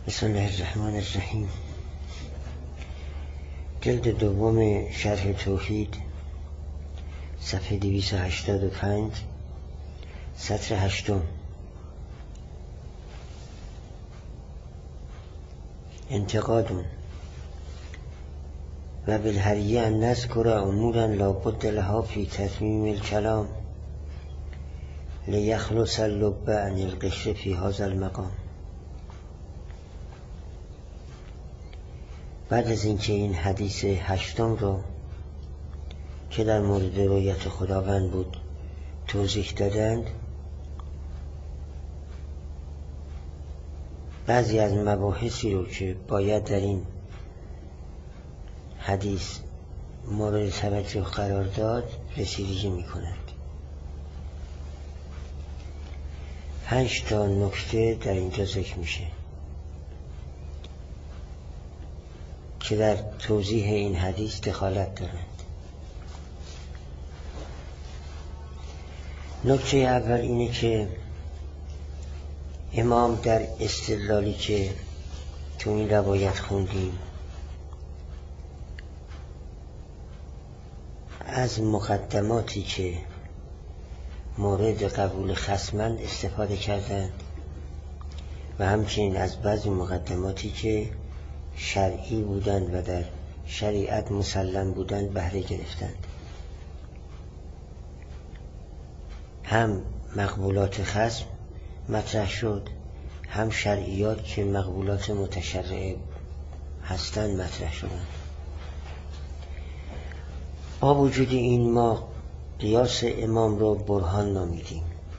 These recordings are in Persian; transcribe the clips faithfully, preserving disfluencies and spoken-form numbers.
بسم الله الرحمن الرحیم. جلد دوم شرح توحید، صفحه دویست و هشتاد و پنج، سطر هشتم. انتقاد و بالحریه ان نذکر امورا لا بد لها فی تتمیم الکلام لیخلص اللب عن القشر فی هذا المقام. بعد از اینکه این حدیث هشتم رو که در مورد رؤیت خداوند بود توضیح دادند، بعضی از مباحثی رو که باید در این حدیث مورد توجه قرار داد رسیدگی می کنند. پنج تا نکته در اینجا ذکر میشه که در توضیح این حدیث دخالت دارند. نکته اول اینه که امام در استدلالی که تو این روایت خوندیم از مقدماتی که مورد قبول خصمند استفاده کردند و همچنین از بعضی مقدماتی که شرعی بودند و در شریعت مسلم بودند بهره گرفتند. هم مقبولات خصم مطرح شد، هم شرعیات که مقبولات متشرعه هستند مطرح شدند. با وجود این ما قیاس امام رو برهان نامیدیم.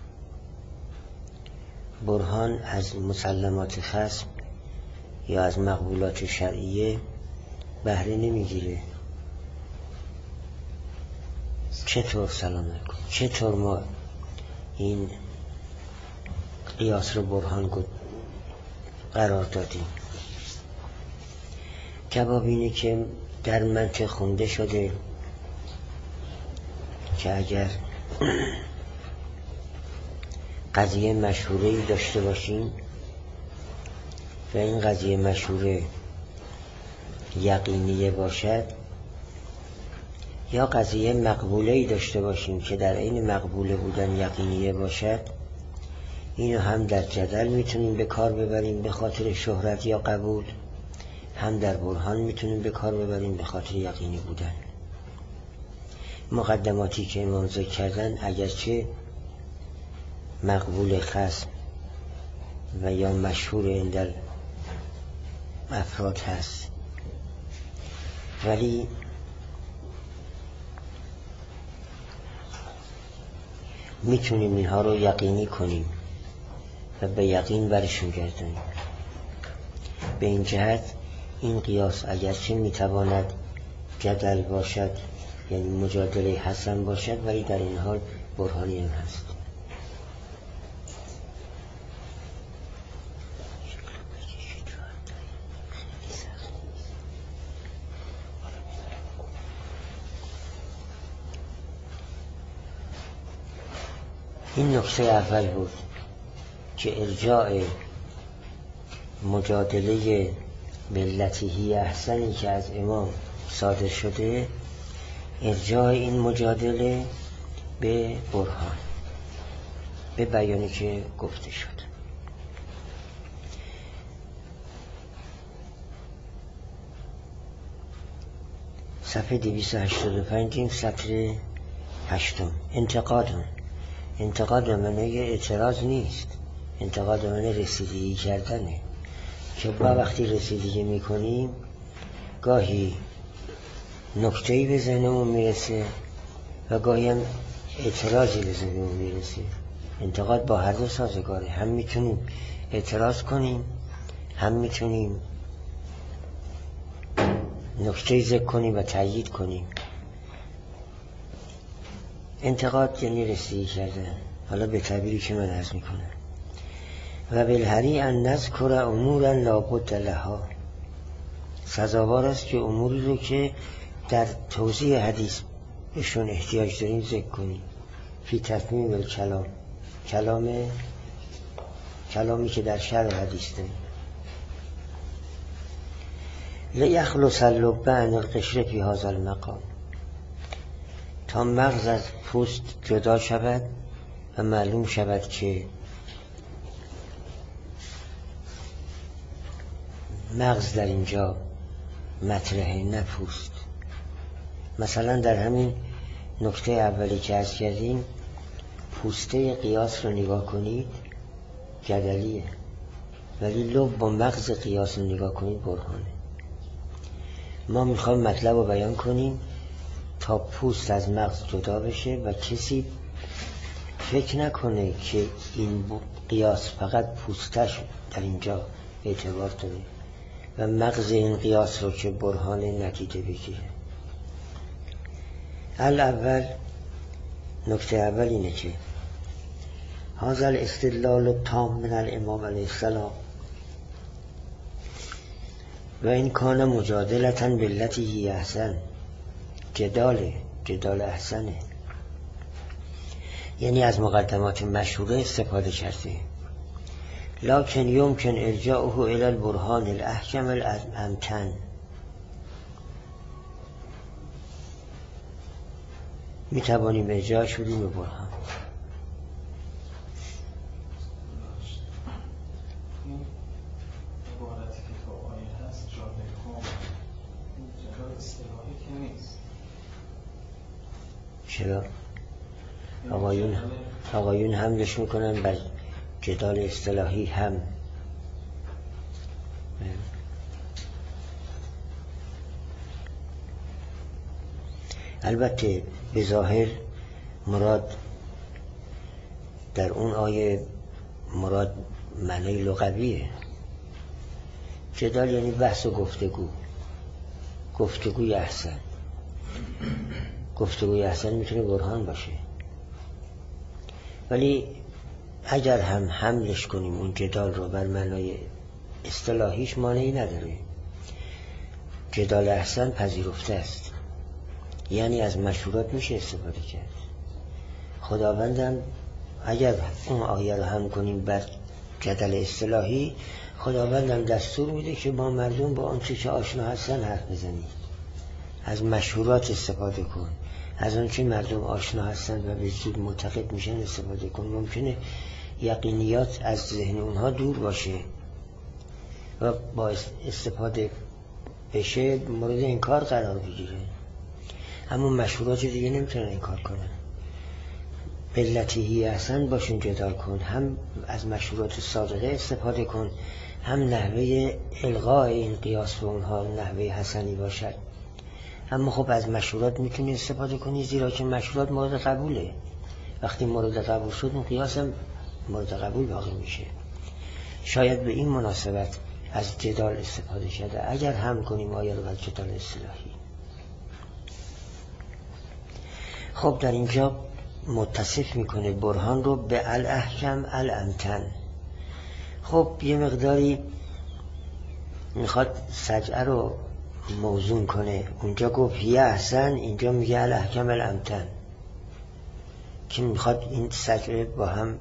برهان از مسلمات خصم یا از مقبولات شرعیه بهره نمیگیره. چطور سلام علیکم چطور ما این قیاس رو برهان قرار دادیم؟ کباب اینه که در منطق خونده شده که اگر قضیه مشهوره‌ای داشته باشیم و این قضیه مشهوره یقینیه باشد، یا قضیه مقبوله‌ای داشته باشیم که در عین مقبوله بودن یقینیه باشد، اینو هم در جدل میتونیم به کار ببریم به خاطر شهرت یا قبول، هم در برهان میتونیم به کار ببریم به خاطر یقینی بودن. مقدماتی که امام ذکر کردن اگرچه مقبول خصم و یا مشهور این در افراد هست، ولی میتونیم اینها رو یقینی کنیم و به یقین برشون گردانیم. به این جهت این قیاس اگرچه میتواند جدل باشد، یعنی مجادله حسن باشد، ولی در این حال برهانی هم هست. این نکته اول بود که ارجاع مجادله باللتی احسنی که از امام صادر شده، ارجاع این مجادله به برهان، به بیانی که گفته شد. صفحه دویست و هشتاد و پنج، سطر هشتم. انتقاد انتقاد به معنی اعتراض نیست، انتقاد به معنی رسیدگی کردنه، که با وقتی رسیدگی میکنیم گاهی نکته‌ای به ذهنمون میرسه و گاهی هم اعتراضی به ذهنمون میرسه. انتقاد با هر دو سازگاره، هم میتونیم اعتراض کنیم، هم میتونیم نکته‌ای ذکر کنیم و تأیید کنیم. انتقاد یعنی رسیدگی کردن. حالا به تعبیری که من عرض میکنم، و بالحری ان نذکر امورا لا بد لها، سزاوار است که اموری رو که در توضیح حدیث بهشون احتیاج داریم ذکر کنیم. فی تتمیم الکلام، کلام کلامی که در شرح حدیث داریم. لیخلص اللب عن القشر فی هذا المقام، تا مغز از پوست جدا شود و معلوم شود که مغز در اینجا مطرحه نه پوست. مثلا در همین نکته اولی که عرض کردیم، پوسته قیاس رو نگاه کنید جدلیه، ولی لب با مغز قیاس رو نگاه کنید برهانه. ما میخوایم مطلب رو بیان کنیم تا پوست از مغز جدا بشه و کسی فکر نکنه که این قیاس فقط پوستش در اینجا اعتبار داره و مغز این قیاس رو که برهان ندیده بگیره. الاول، نکته اول اینه که هذا الاستدلال التام من الامام علیه السلام و این کان مجادلتا بالتی هی احسن، جداله، جدال احسنه، یعنی از مقدمات مشهوره استفاده کرده. لکن یمکن ارجاعه الی البرهان الاحکم الامتن، می توانیم ارجاع شدیم به برهان. چرا؟ آقایون آقایون حملش میکنن بر جدال اصطلاحی هم. البته به ظاهر مراد در اون آیه مراد معنی لغویه. جدال یعنی بحث و گفتگو، گفتگوی احسن. گفتگوی احسن میتونه برهان باشه، ولی اگر هم حملش کنیم اون جدال رو بر معنای اصطلاحیش مانعی نداره. جدال احسن پذیرفته است، یعنی از مشهورات میشه استفاده کرد. خداوندم اگر اون آیه رو هم کنیم بر جدل اصطلاحی، خداوندم دستور میده که با مردم با آنچه که آشنا هستن حرف بزنید، از مشهورات استفاده کن، از آنچه مردم آشنا هستن و به زود معتقد میشن استفاده کن. ممکنه یقینیات از ذهن اونها دور باشه و با استفاده بشه مورد انکار قرار بگیره، اما مشهورات دیگه نمیتونن انکار کنن. بلتی هی احسن باشون جدال کن، هم از مشهورات صادقه استفاده کن، هم نحوه الغای این قیاس به اونها نحوه حسنی باشد. اما خب از مشهورات میتونی استفاده کنی، زیرا که مشهورات مورد قبوله. وقتی مورد قبول شد اون قیاس هم مورد قبول باقی میشه. شاید به این مناسبت از جدال استفاده شده اگر هم کنیم آیه رو از جدال اصطلاحی. خب در اینجا متصف میکنه برهان رو به الاحکم الامتن. خب یه مقداری میخواد سجعه رو موزون کنه. اونجا گفت هی احسن، اینجا میگه الاحکم الامتن، که میخواد این سجعه با هم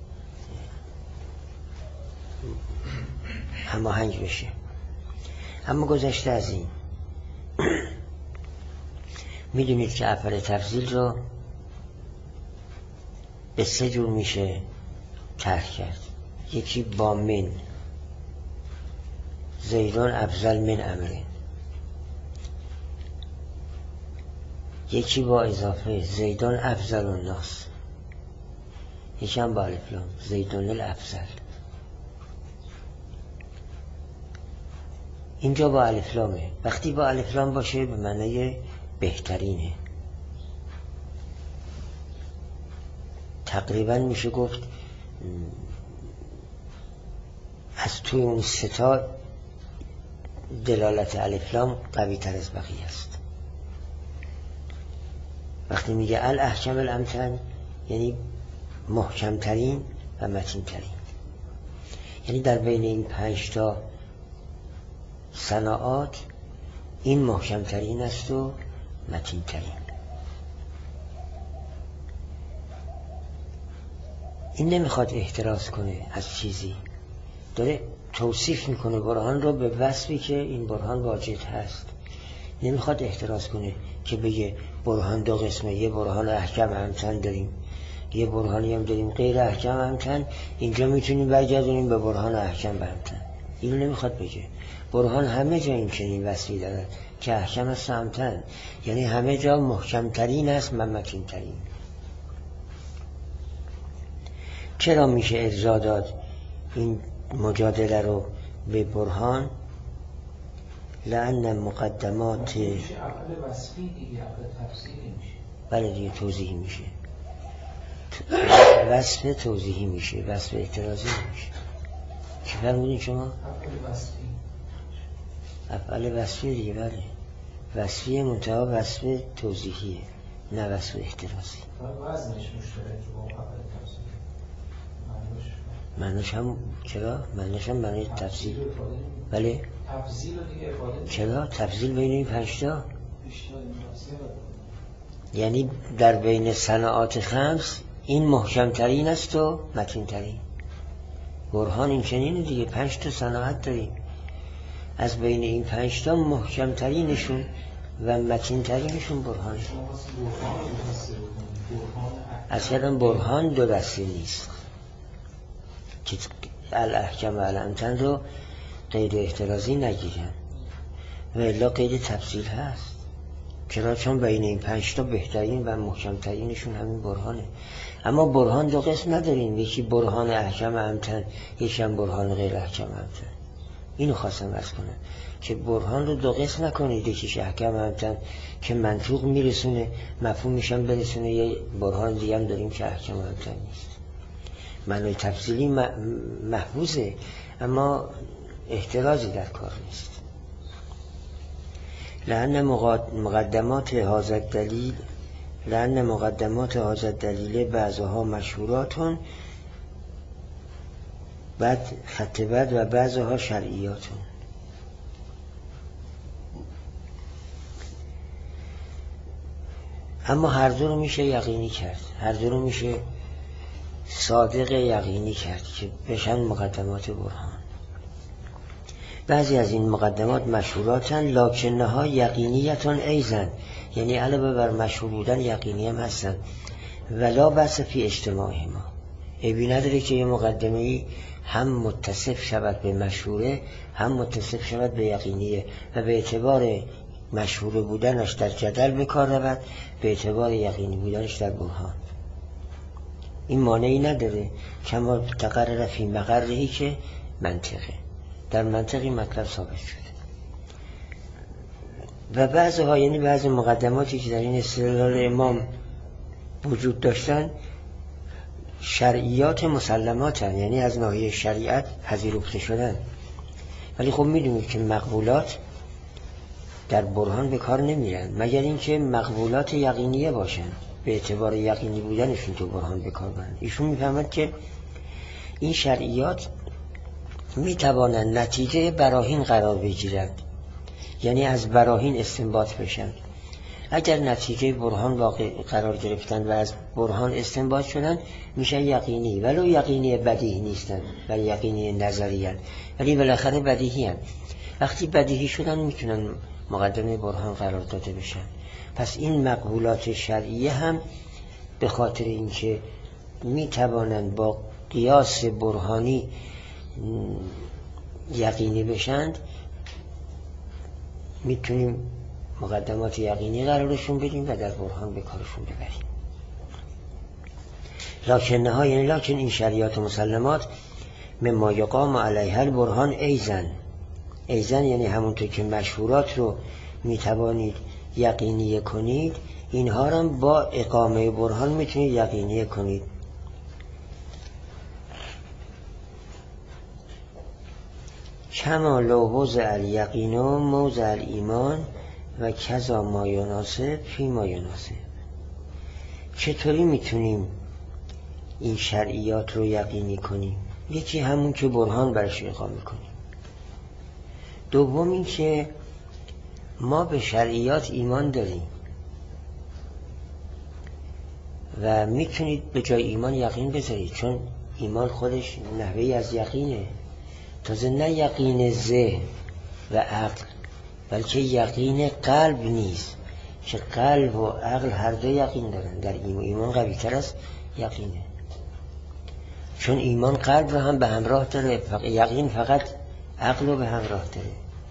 هماهنگ بشه. اما گذشته از این میدونید که افعال تفضیل رو به سه جور میشه طرح کرد. یکی با من، زیدان افضل من عمره. یکی با اضافه، زیدان افضل الناس. یکی هم با الف لام، زیدان الافضل. اینجا با الف لامه. وقتی با الف لام باشه به معنی بهترینه. تقریبا میشه گفت از توی اون ستا دلالت الف لام قوی تر از بقیه است. وقتی میگه الاحکم الامتن یعنی محکم ترین و متین ترین، یعنی در بین این پنج تا صناعات این محکم ترین است و متین ترین. این نمیخواد احتراز کنه از چیزی، داره توصیف میکنه برهان رو به وصفی که این برهان واجد هست. نمیخواد احتراز کنه که بگه برهان دو قسمه، یه برهان احکم همتن داریم، یه برهانی هم داریم غیر احکم همتن، اینجا میتونیم برگردونیم به برهان احکم همتن. اینو نمیخواد بگه. برهان همه جا این چنین وصفی دارد که احکم است همتن، یعنی همه جا محکمترین است ممتینترین. چرا میشه ارجاع داد این مجادله رو به برهان؟ لأن مقدمات میشه اول وصفی دیگه، اول تفسیری میشه. بله دیگه توضیحی میشه. وصف توضیحی میشه، وصف اعتراضی میشه. چی فرمودین شما؟ اول وصفی. اول وصفی دیگه بله. وصفی منتها وصف توضیحیه، نه وصف اعتراضی. وزنش مشترک با اول تفسیر. معناش هم چرا؟ معناش هم معنی تفصیل. بله؟ تفصیل دیگه افاده. چرا؟ تفصیل بین این پنجتا؟ یعنی در بین صنعات خمس این محکم ترین است و متین ترین. برهان این چنینه دیگه، پنج تا صنعت داریم، از بین این پنج تا محکم ترینشون و متین ترینشون برهانه. اصلا برهان دو دسته نیست که الاحکم و الامتن رو غیر احترازی نگیرن و الا قید تفصیل هست. چرا؟ چون بین این پنج تا بهترین و محکم ترینشون همین برهانه. اما برهان دو قسم نداریم، یکی برهان احکم امتن، یکی هم برهان غیر احکم امتن. اینو خواستم عرض کنم که برهان رو دو قسم نکنید، یکیش احکم امتن که منطوق میرسونه مفهوم میشن برسونه، یه برهان دیگه هم داریم که احکم امتن نیست. معنی تفصیلی محفوظه اما احترازی در کار نیست. لأن مقدمات هذا الدلیل لأن مقدمات هذا الدلیل بعضها مشهوراتون، بعد خط بعد و بعضها شرعیاتون. اما هر دو رو میشه یقینی کرد، هر دو رو میشه صادق یقینی کرد که بشن مقدمات برهان. بعضی از این مقدمات مشهوراتن لکنها یقینیتون ایزن، یعنی علاوه بر مشهور بودن یقینی هم هستن. ولا بس فی اجتماعی ما، عیبی نداره که یه مقدمه‌ای هم متصف شود به مشهوره هم متصف شود به یقینیه و به اعتبار مشهور بودنش در جدل بکار رود، به اعتبار یقینی بودنش در برهان. این مانعی نداره، کما تقرر فی مقرهی که منطقه، در منطقی مطلب ثابت شده. و بعضها یعنی بعض مقدماتی که در این استدلال امام وجود داشتن شرعیات مسلماتن، یعنی از ناحیه شریعت پذیرفته شدن، ولی خب میدونید که مقبولات در برهان به کار نمیرن مگر اینکه مقبولات یقینیه باشن، به اعتبار یقینی بودنشون تو برهان به کار برن. ایشون میفهمد که این شرعیات میتوانند نتیجه براهین قرار بگیرند، یعنی از براهین استنباط بشن. اگر نتیجه برهان واقع قرار گرفتن و از برهان استنباط شدن میشن یقینی، ولو یقینی بدیهی نیستن و یقینی نظری هن، ولی بالاخره بدیهی هن. وقتی بدیهی شدن میتونن مقدمه برهان قرار داده بشن. پس این مقبولات شرعیه هم به خاطر اینکه میتوانند با قیاس برهانی یقینی بشند میتونیم مقدمات یقینی قرارشون بدیم و در برهان به کارشون ببریم. لکن ها یعنی لکن این شریعات مسلمات مما یقام علیها البرهان ایزن، ایزن یعنی همونطور که مشهورات رو میتوانید یقینی کنید، اینها رو با اقامه برهان میتونید یقینی کنید. کما لو وضع الیقین موضع الایمان و کذا ما یناسب فی ما یناسب. چطوری میتونیم این شرعیات رو یقینی کنیم؟ یکی همون که برهان برش اقامه کنیم. دوم این که ما به شرعیات ایمان داریم و میتونید به جای ایمان یقین بذارید، چون ایمان خودش نحوهی از یقینه. تازه نه یقین ذهن و عقل، بلکه یقین قلب نیست که قلب و عقل هر دو یقین دارن. در ایمان ایمان قوی تر از یقینه، چون ایمان قلب رو هم به همراه داره، یقین فقط عقل رو به همراه داره.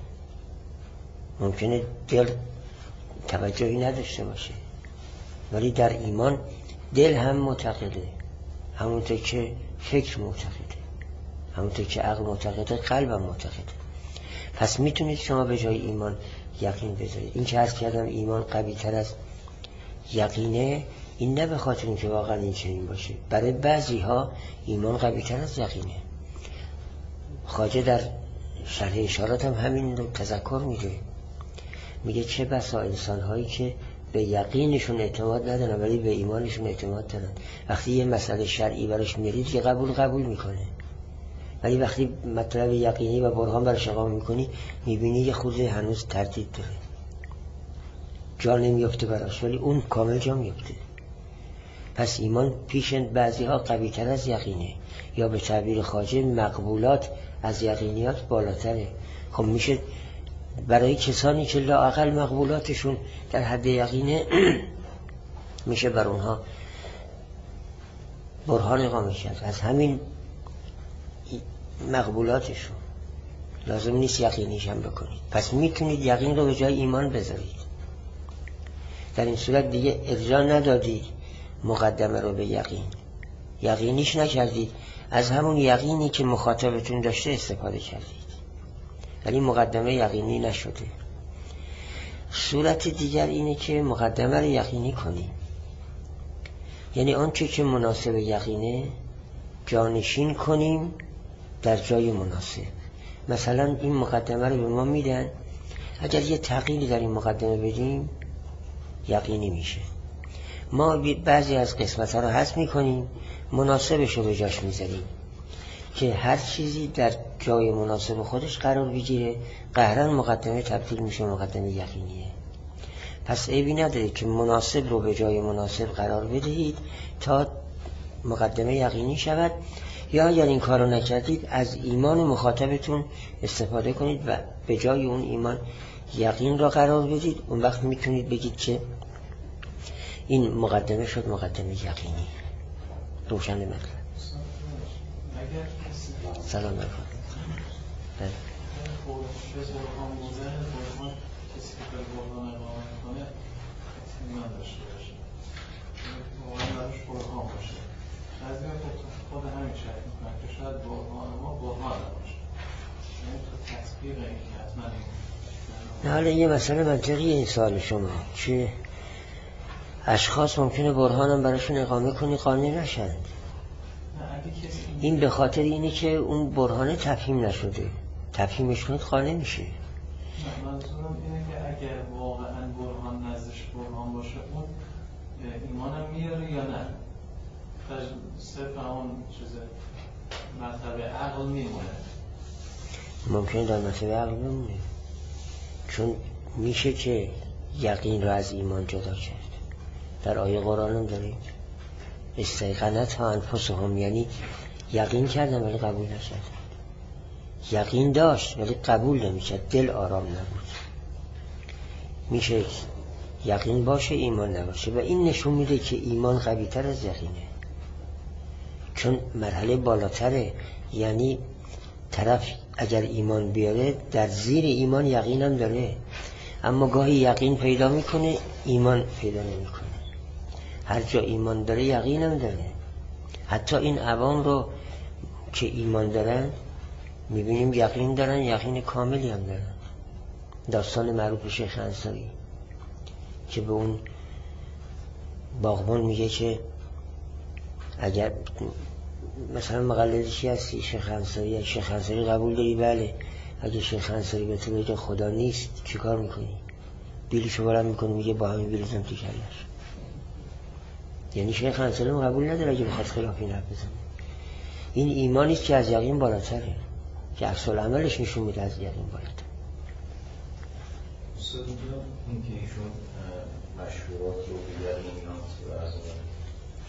ممکنه دل توجهی نداشته باشه، ولی در ایمان دل هم معتقده، همونطور که فکر معتقده، همونطور که عقل معتقده، قلب هم معتقده. پس میتونید شما به جای ایمان یقین بذارید. این که عرض کردم ایمان قوی تر از یقینه، این نه به خاطر این که واقعا این چنین باشه. برای بعضی ها ایمان قوی تر از یقینه. خواجه در شرح اشارات هم همین رو تذکر میده، میگه چه بسا انسان هایی که به یقینشون اعتماد ندارن ولی به ایمانشون اعتماد دارن. وقتی یه مسئله شرعی براش میرید که قبول قبول میکنه، ولی وقتی مطلب یقینی و برهان براش اقامه میکنی میبینی یه خورده هنوز تردید داره، جا نمیفته براش، ولی اون کامل جا میفته. پس ایمان پیش بعضی ها قوی تر از یقینه، یا به تعبیر خواجه مقبولات از یقینیات بالاتره. خب میشه برای کسانی که لااقل مقبولاتشون در حد یقینه میشه بر اونها برهان اقامه کرد از همین مقبولاتشون، لازم نیست یقینیش هم بکنید. پس میتونید یقین رو به جای ایمان بذارید. در این صورت دیگه ارجاع ندادید مقدمه رو به یقین، یقینیش نکردید، از همون یقینی که مخاطبتون داشته استفاده کردید، ولی مقدمه یقینی نشده. صورت دیگر اینه که مقدمه رو یقینی کنیم، یعنی آنچه که مناسب یقینه جانشین کنیم در جای مناسب. مثلا این مقدمه رو به ما میدن، اگر یه تغییری در این مقدمه بدیم یقینی میشه. ما بعضی از قسمت ها رو حذف میکنیم، مناسبش رو به جاش میذاریم که هر چیزی در جای مناسب خودش قرار بگیره، قهرن مقدمه تبدیل میشه مقدمه یقینیه. پس عیبی نداره که مناسب رو به جای مناسب قرار بدهید تا مقدمه یقینی شود، یا اگر این کارو نکردید از ایمان مخاطبتون استفاده کنید و به جای اون ایمان یقین را قرار بدید. اون وقت میتونید بگید که این مقدمه شد مقدمه یقینی. روشن مطلب. سلام علیکم. بله. کسی که به برهان اقامه کنه اطمینان داشته باشه، واقعا براش برهان باشه. بعضی خود همین شرط میکنن که شاید برهان ما برهان نباشه، یعنی تو تطبیق این که حتما این. حالا یه مسئله منطقی این سوال شما که اشخاص ممکنه برهانم براشون اقامه کنی قانع نشند. این به خاطر اینه که اون برهانه تفهیم نشده، تفهیمش کنید قانع میشه. منظورم اینه که اگر واقعا برهان نزدش برهان باشه اون ایمانم میاره یا نه، صرف اون چیزه مرتبه عقل میمونه. ممکنه در مرتبه عقل بمونه، چون میشه که یقین رو از ایمان جدا کرد. در آیه قرآن هم داریم استیقنت ها انفسهم، یعنی یقین کردن ولی قبول نکردن. یقین داشت ولی قبول نمیکرد، دل آرام نبود. میشه یقین باشه ایمان نباشه، و این نشون میده که ایمان قوی تر از یقینه، چون مرحله بالاتره. یعنی طرف اگر ایمان بیاره در زیر ایمان یقینم داره، اما گاهی یقین پیدا میکنه ایمان پیدا نمیکنه. هر جا ایمان داره یقینم داره. حتی این عوام رو که ایمان دارن میبینیم یقین دارن، یقین کاملی هم دارن. داستان معروف شیخ انصاری که به اون باغبان میگه که اگر مثلا مقلدشی هستی شیخ انصاری، شیخ انصاری قبول داری؟ بله. اگه شیخ انصاری به تو بگه خدا نیست چی کار میکنی؟ بیلشو بلند میکنی میگه با همین بیلزم تو کلش. یعنی شیخ انصاری قبول نداره اگه بخواد خلاف این حرف بزنه. این ایمانیست که از یقین بالاتره، که عکس العملش نشون میده از یقین بالاتر. استاد این که ایشون مشهورات رو به یقینات و از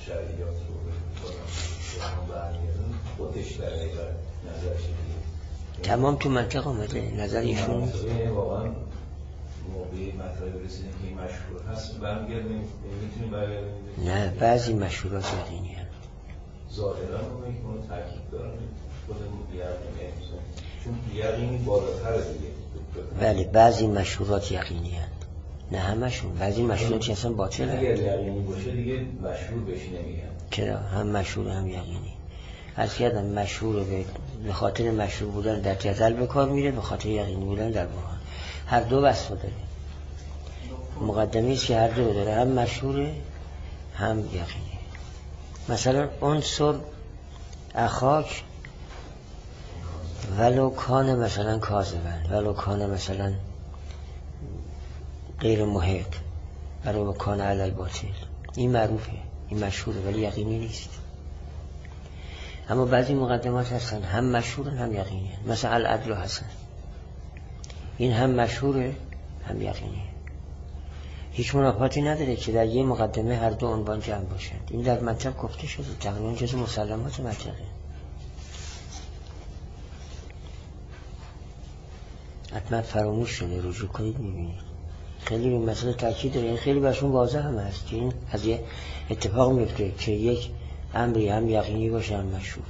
شرعیات رو به برمیادن خودش در حقیقت نظرش دیگه تمام تو منطق آمده نظر ایشون نیست. واقعا موقعی مطلب رسیدیم که این مشهور هست برمیگردیم میتونیم برگردیم. نه بعضی مشهورات یقینی هست ظاهرا اون که اونو تاکید دارن خودمون یقینی هستن چون یقینی بالاتره دیگه. بله بعضی مشهورات یقینی هست نه همشون، بعضی مشهورات که اصلا باطل هست. اگر یقینی باشه دیگه مشهور بهش نمیگن. چرا؟ هم مشهور هم یقینی. از کردم مشهور به خاطر مشهور بودن در جدل به کار میره، به خاطر یقینی بودن در برهان. هر دو وصف داره. مقدمی است که هر دو داره، هم مشهوره هم یقینی. مثلا عنصر اخاک ولو کان مثلا کاذبن، ولو کان مثلا غیر محق، ولو کان علی الباطل، این معروفه، این مشهوره ولی یقینی نیست. اما بعضی مقدمات هستن هم مشهورن هم یقینی هستن. مثلا العدل حسن، این هم مشهوره هم یقینیه. هیچ منافاتی نداره که در یه مقدمه هر دو عنوان جمع باشند. این در منطق گفته شده، تقریبا جز مسلمات منطقه. حتما فراموش شده، رجوع کنید میبینید خیلی به مسئله تاکید داره. این خیلی برشون واضح هم هست که این از یه اتفاق میفته که یک امری هم یقینی باشه هم مشهور.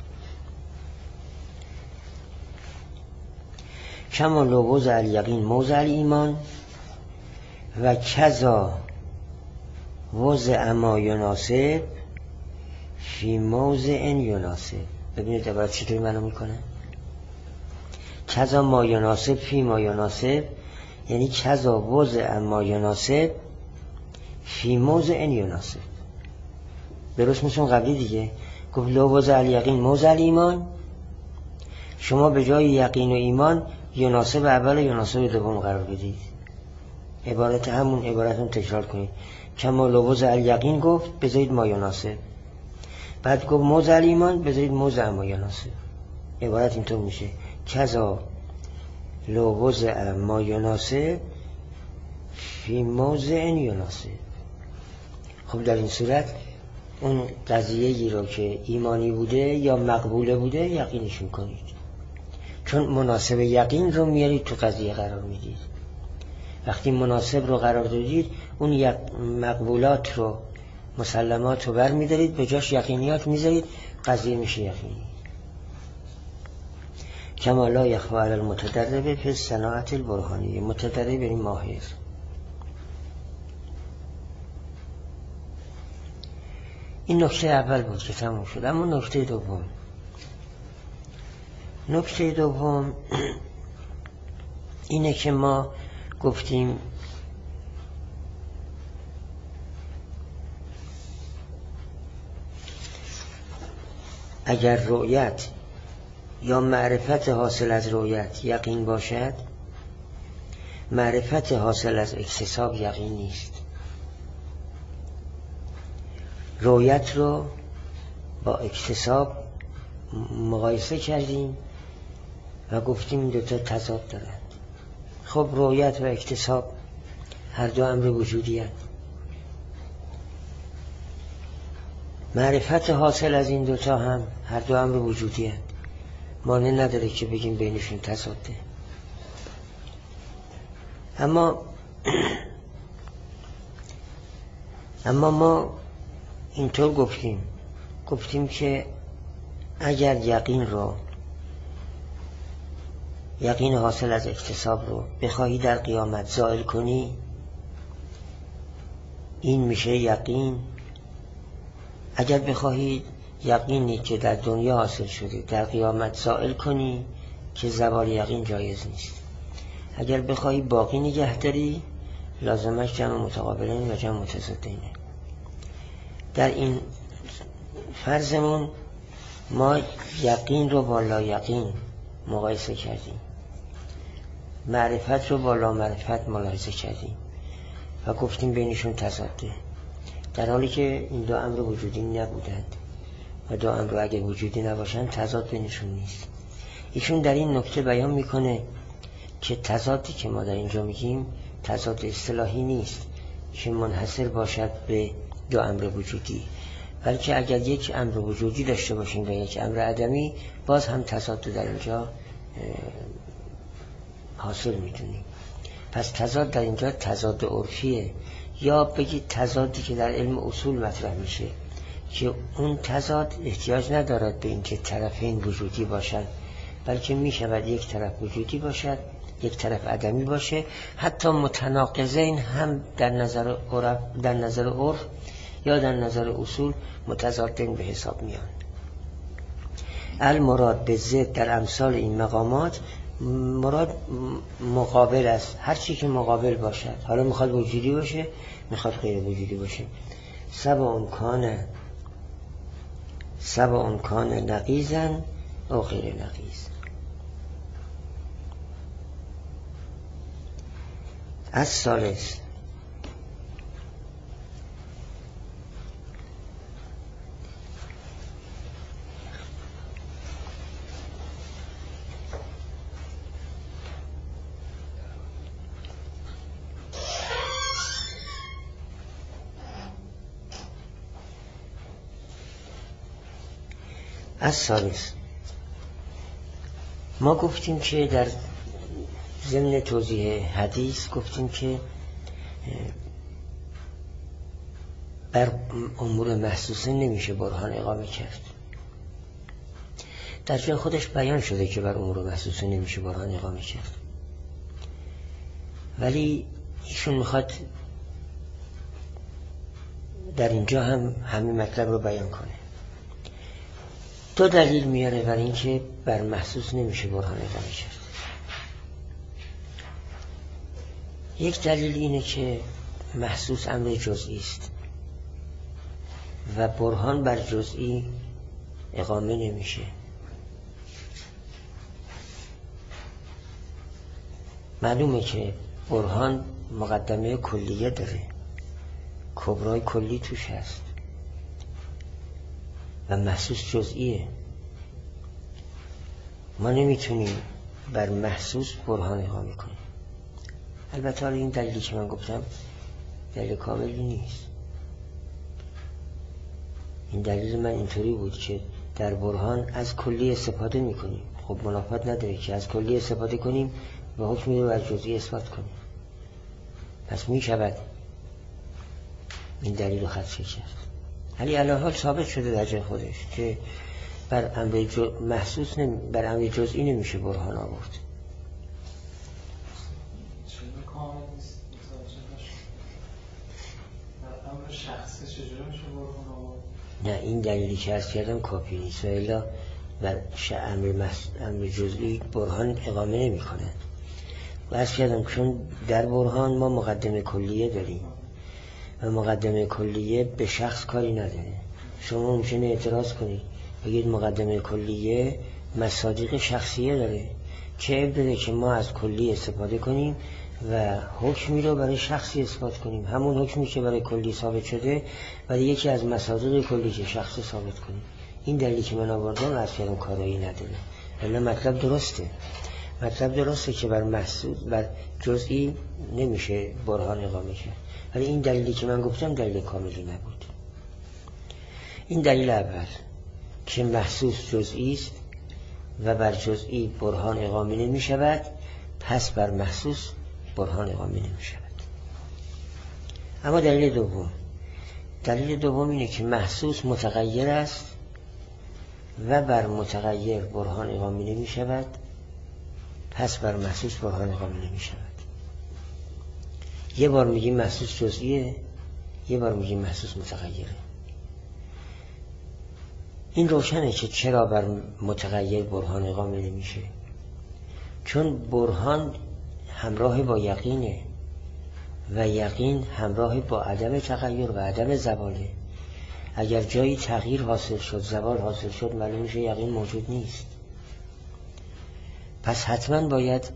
کما لو وضع الیقین موضع الایمان و کذا وضع ما یناسب فی موضع یناسب. ببینید عبارت چطوری معلوم میکنه؟ کذا ما یناسب فی ما یناسب یعنی کذا وضع ما یناسب فی موضع یناسب. درست مثل قبلی دیگه گفت لو وضع الیقین موضع الایمان، شما به جای یقین و ایمان یناسب اول و یناسب دوم قرار بدید. عبارت همون عبارتون تکرار کنید. کما لو وضع الیقین گفت بذارید ما یناسب، بعد گفت موضع الایمان بذارید موضع ما یناسب. عبارت اینطور میشه کذا لو وضع ما یناسب فی موضع یناسب. خب در این صورت اون قضیه‌ای رو که ایمانی بوده یا مقبوله بوده یقینش میکنید، چون مناسب یقین رو میارید تو قضیه قرار میدید. وقتی مناسب رو قرار دادید اون مقبولات رو مسلمات رو بر میدارید به جاش یقینیات میذارید، قضیه میشه یقینی. کما لا یخفی علی المتدرب فی صناعة البرهانیه. متدرب یعنی ماهر. این نکته اول بود که تموم شد. اما نکته دوم نکته دوم اینه که ما گفتیم اگر رؤیت یا معرفت حاصل از رؤیت یقین باشد، معرفت حاصل از اکتساب یقین نیست. رؤیت رو با اکتساب مقایسه کردیم و گفتیم این دوتا تضاد دارند. خب رؤیت و اکتساب هر دو امر وجودی هست. معرفت حاصل از این دوتا هم هر دو امر وجودی هست. مانع نداره که بگیم بینشون تضاده. اما اما ما اینطور گفتیم گفتیم که اگر یقین رو یقین حاصل از اکتساب رو بخواهی در قیامت زائل کنی، این میشه یقین. اگر بخواهی یقینی که در دنیا حاصل شده در قیامت زائل کنی که زوال یقین جایز نیست. اگر بخواهی باقی نگه داری لازمش جمع متقابلین و جمع متضادینه. در این فرضمون ما یقین رو با لا یقین مقایسه کردیم، معرفت رو با لا معرفت مقایسه کردیم و گفتیم بینشون تضاده، در حالی که این دو امر وجودی نبودند و دو امر اگه وجودی نباشند تضاد بینشون نیست. ایشون در این نکته بیان میکنه که تضادی که ما در اینجا میگیم تضاد اصطلاحی نیست که منحصر باشد به دو امر وجودی، بلکه اگر یک امر وجودی داشته باشیم و یک امر عدمی باز هم تضاد در اینجا حاصل میدونیم. پس تضاد در اینجا تضاد عرفیه، یا بگید تضادی که در علم اصول مطرح میشه که اون تضاد احتیاج ندارد به اینکه طرفین وجودی باشد، بلکه میشود یک طرف وجودی باشد یک طرف عدمی باشه، حتی متناقضین هم در نظر عرف در نظر عرف یا در نظر اصول متضادین به حساب میان. المراد به ضد در امثال این مقامات مراد مقابل است، هر چی که مقابل باشد، حالا میخواد وجودی باشه میخواد غیر وجودی باشه. سبع کان سبع کان نقیضا او غیر نقیض. از ثالث از ثالث ما گفتیم که در ضمن توضیح حدیث گفتیم که بر امور محسوسه نمیشه برهان اقامه کرد. در جای خودش بیان شده که بر امور محسوسه نمیشه برهان اقامه کرد، ولی ایشون میخواد در اینجا هم همین مطلب رو بیان کنه. دو دلیل میاره بر این که بر محسوس نمیشه برهان اقامه کرد. یک دلیل اینه که محسوس امر جزئی است و برهان بر جزئی اقامه نمیشه. معلومه که برهان مقدمه کلیه داره، کبرای کلی توش هست و محسوس جزئیه. ما نمیتونیم بر محسوس برهان اقامه کنیم. البته این دلیلی که من گفتم دلیل کاملی نیست. این دلیل من اینطوری بود که در برهان از کلی استفاده میکنیم. خب منافات نداره که از کلی استفاده کنیم و حکمی رو از جزئی اثبات کنیم. پس میشود این دلیل رو خدشه کرد. ولی علاوه حال ثابت شده در جای خودش که بر امر محسوس نمی... بر امر جزئی نمیشه برهان آورد. نه این دلیلی که عرض کردم کافی نیست و الا بر امر, مس... امر جزئی برهان اقامه نمی کنند. و عرض کردم چون در برهان ما مقدمه کلیه داریم و مقدمه کلیه به شخص کاری نداره. شما ممکنه اعتراض کنید بگید مقدمه کلیه مصادیق شخصیه داره، چه عیب داره که ما از کلی استفاده کنیم و حکمی رو برای شخصی اثبات کنیم، همون حکمی که برای کلی ثابت شده برای یکی از مصادیق کلی که شخصی ثابت کنیم. این دلیلی که من آوردم اصلا کارایی نداره. ولی مطلب درسته، مطلب درسته که بر محسوس بر جزئی نمیشه برهان اقامه کرد، ولی این دلیلی که من گفتم دلیل کاملی نبود. این دلیل اول که محسوس جزئی است و بر جزئی برهان اقامه نمی شود، پس بر محسوس برهان اقامه نمی شود. اما دلیل دوم دلیل دوم اینه که محسوس متغیر است و بر متغیر برهان اقامه نمی شود، پس بر محسوس برهان اقامه نمی شود. یه بار میگیم محسوس جزئیه، یه بار میگیم محسوس متغیره. این روشنه که چرا بر متغیر برهان اقامه نمیشه، چون برهان همراه با یقینه و یقین همراه با عدم تغییر و عدم زواله. اگر جایی تغییر حاصل شد، زوال حاصل شد، معلوم میشه یقین موجود نیست. پس حتما باید